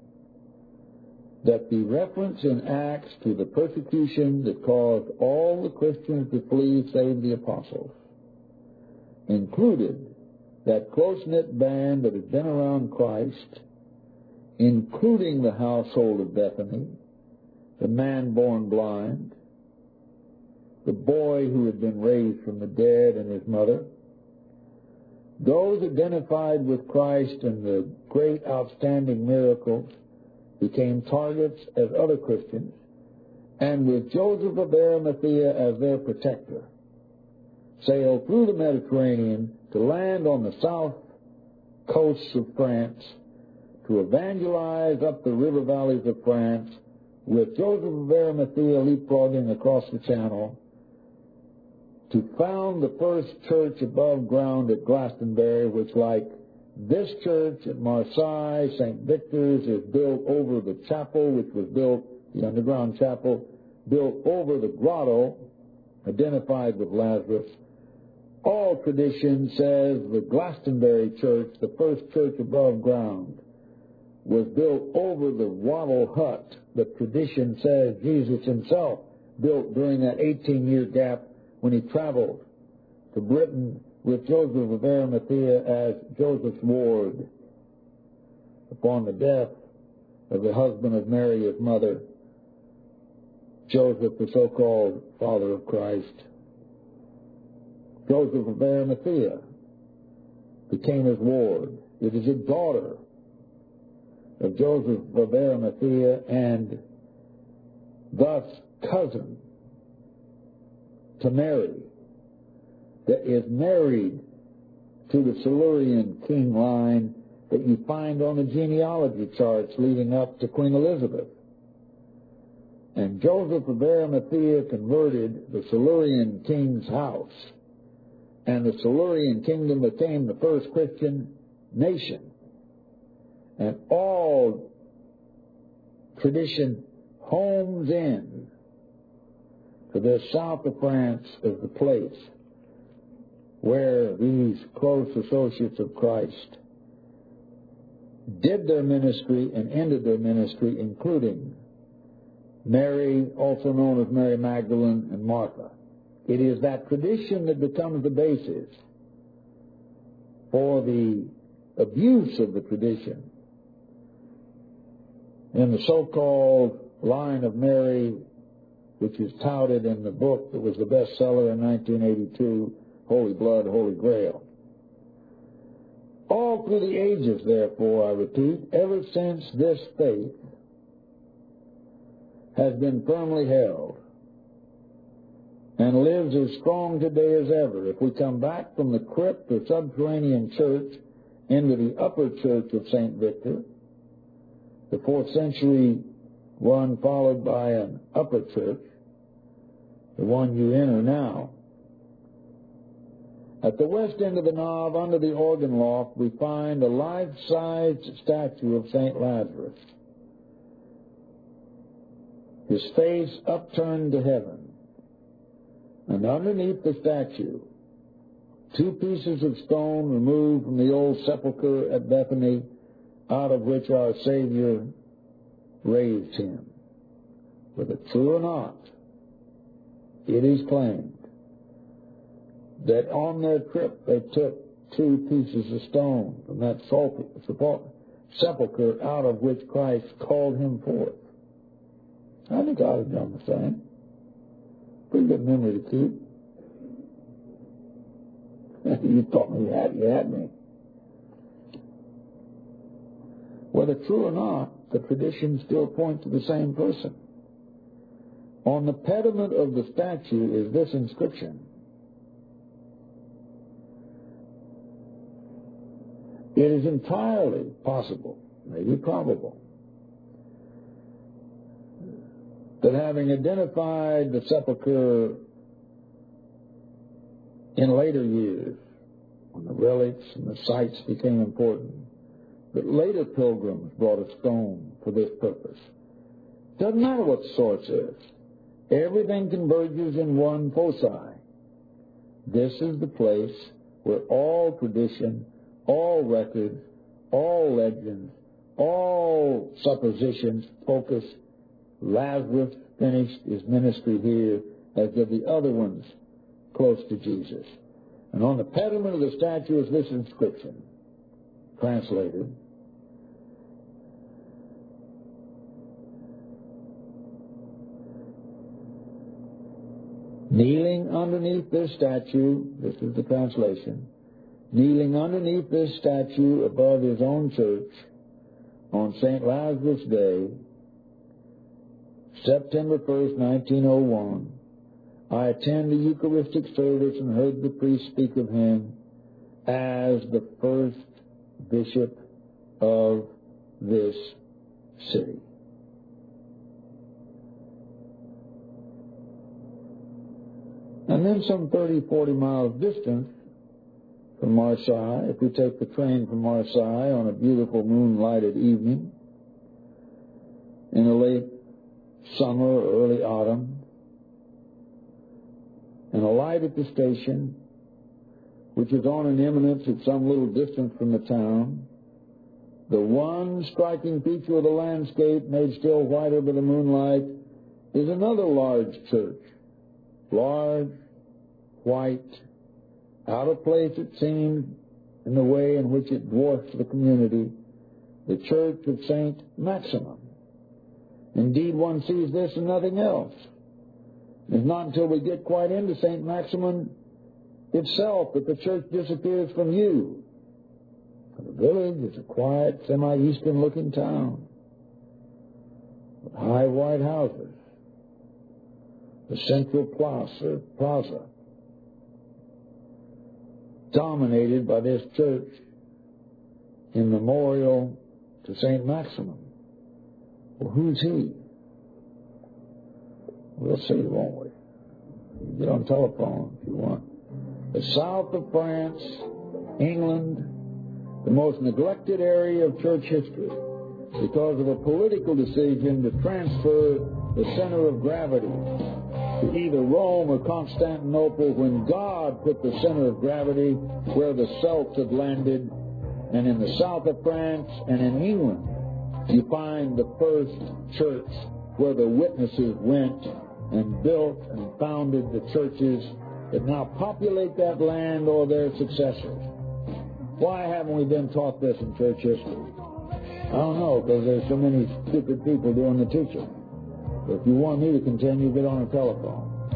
that the reference in Acts to the persecution that caused all the Christians to flee save the apostles included that close-knit band that had been around Christ, including the household of Bethany, the man born blind, the boy who had been raised from the dead and his mother. Those identified with Christ and the great outstanding miracles became targets as other Christians, and with Joseph of Arimathea as their protector, sailed through the Mediterranean to land on the south coasts of France to evangelize up the river valleys of France, with Joseph of Arimathea leapfrogging across the channel to found the first church above ground at Glastonbury, which, like this church at Marseille, St. Victor's, is built over the chapel, which was built, the underground chapel, built over the grotto, identified with Lazarus. All tradition says the Glastonbury church, the first church above ground, was built over the wattle hut that tradition says Jesus himself built during that 18-year gap when he traveled to Britain with Joseph of Arimathea as Joseph's ward. Upon the death of the husband of Mary, his mother, Joseph, the so-called father of Christ, Joseph of Arimathea became his ward. It is a daughter of Joseph of Arimathea and thus cousin to Mary, that is married to the Silurian king line that you find on the genealogy charts leading up to Queen Elizabeth. And Joseph of Arimathea converted the Silurian king's house, and the Silurian kingdom became the first Christian nation. And all tradition homes in to the south of France as the place where these close associates of Christ did their ministry and ended their ministry, including Mary, also known as Mary Magdalene, and Martha. It is that tradition that becomes the basis for the abuse of the tradition in the so-called line of Mary, which is touted in the book that was the bestseller in 1982, Holy Blood, Holy Grail. All through the ages, therefore, I repeat, ever since this faith has been firmly held and lives as strong today as ever. If we come back from the crypt or subterranean church into the upper church of St. Victor, the 4th century one followed by an upper church, the one you enter now, at the west end of the nave, under the organ loft, we find a life-sized statue of St. Lazarus, his face upturned to heaven. And underneath the statue, 2 pieces of stone removed from the old sepulchre at Bethany, out of which our Savior raised him. Whether true or not, it is claimed that on their trip they took 2 pieces of stone from that sepulchre out of which Christ called him forth. I think I'd have done the same. Pretty good memory to keep. You thought you had me. Whether true or not, the traditions still point to the same person. On the pediment of the statue is this inscription: it is entirely possible, maybe probable, that having identified the sepulchre in later years, when the relics and the sites became important, that later pilgrims brought a stone for this purpose. Doesn't matter what the source is. Everything converges in one foci. This is the place where all tradition, all records, all legends, all suppositions focus. Lazarus finished his ministry here as did the other ones close to Jesus. And on the pediment of the statue is this inscription, translated: kneeling underneath this statue, this is the translation, kneeling underneath this statue above his own church on St. Lazarus' Day, September 1st, 1901, I attended the Eucharistic service and heard the priest speak of him as the first bishop of this city. And then some 30, 40 miles distant from Marseille, if we take the train from Marseille on a beautiful moonlighted evening in the late summer or early autumn, and alight at the station, which is on an eminence at some little distance from the town, the one striking feature of the landscape, made still whiter by the moonlight, is another large church. Large, white, out of place it seemed in the way in which it dwarfs the community, the church of St. Maximin. Indeed, one sees this and nothing else. It's not until we get quite into St. Maximin itself that the church disappears from view. The village is a quiet, semi-eastern looking town with high white houses. The central plaza, dominated by this church in memorial to St. Maximin. Well, who's he? We'll see, won't we? You get on telephone if you want. The south of France, England, the most neglected area of church history because of a political decision to transfer the center of gravity to either Rome or Constantinople, when God put the center of gravity where the Celts had landed. And in the south of France and in England, you find the first church where the witnesses went and built and founded the churches that now populate that land or their successors. Why haven't we been taught this in church history? I don't know, because there's so many stupid people doing the teaching. But if you want me to continue, get on a telephone.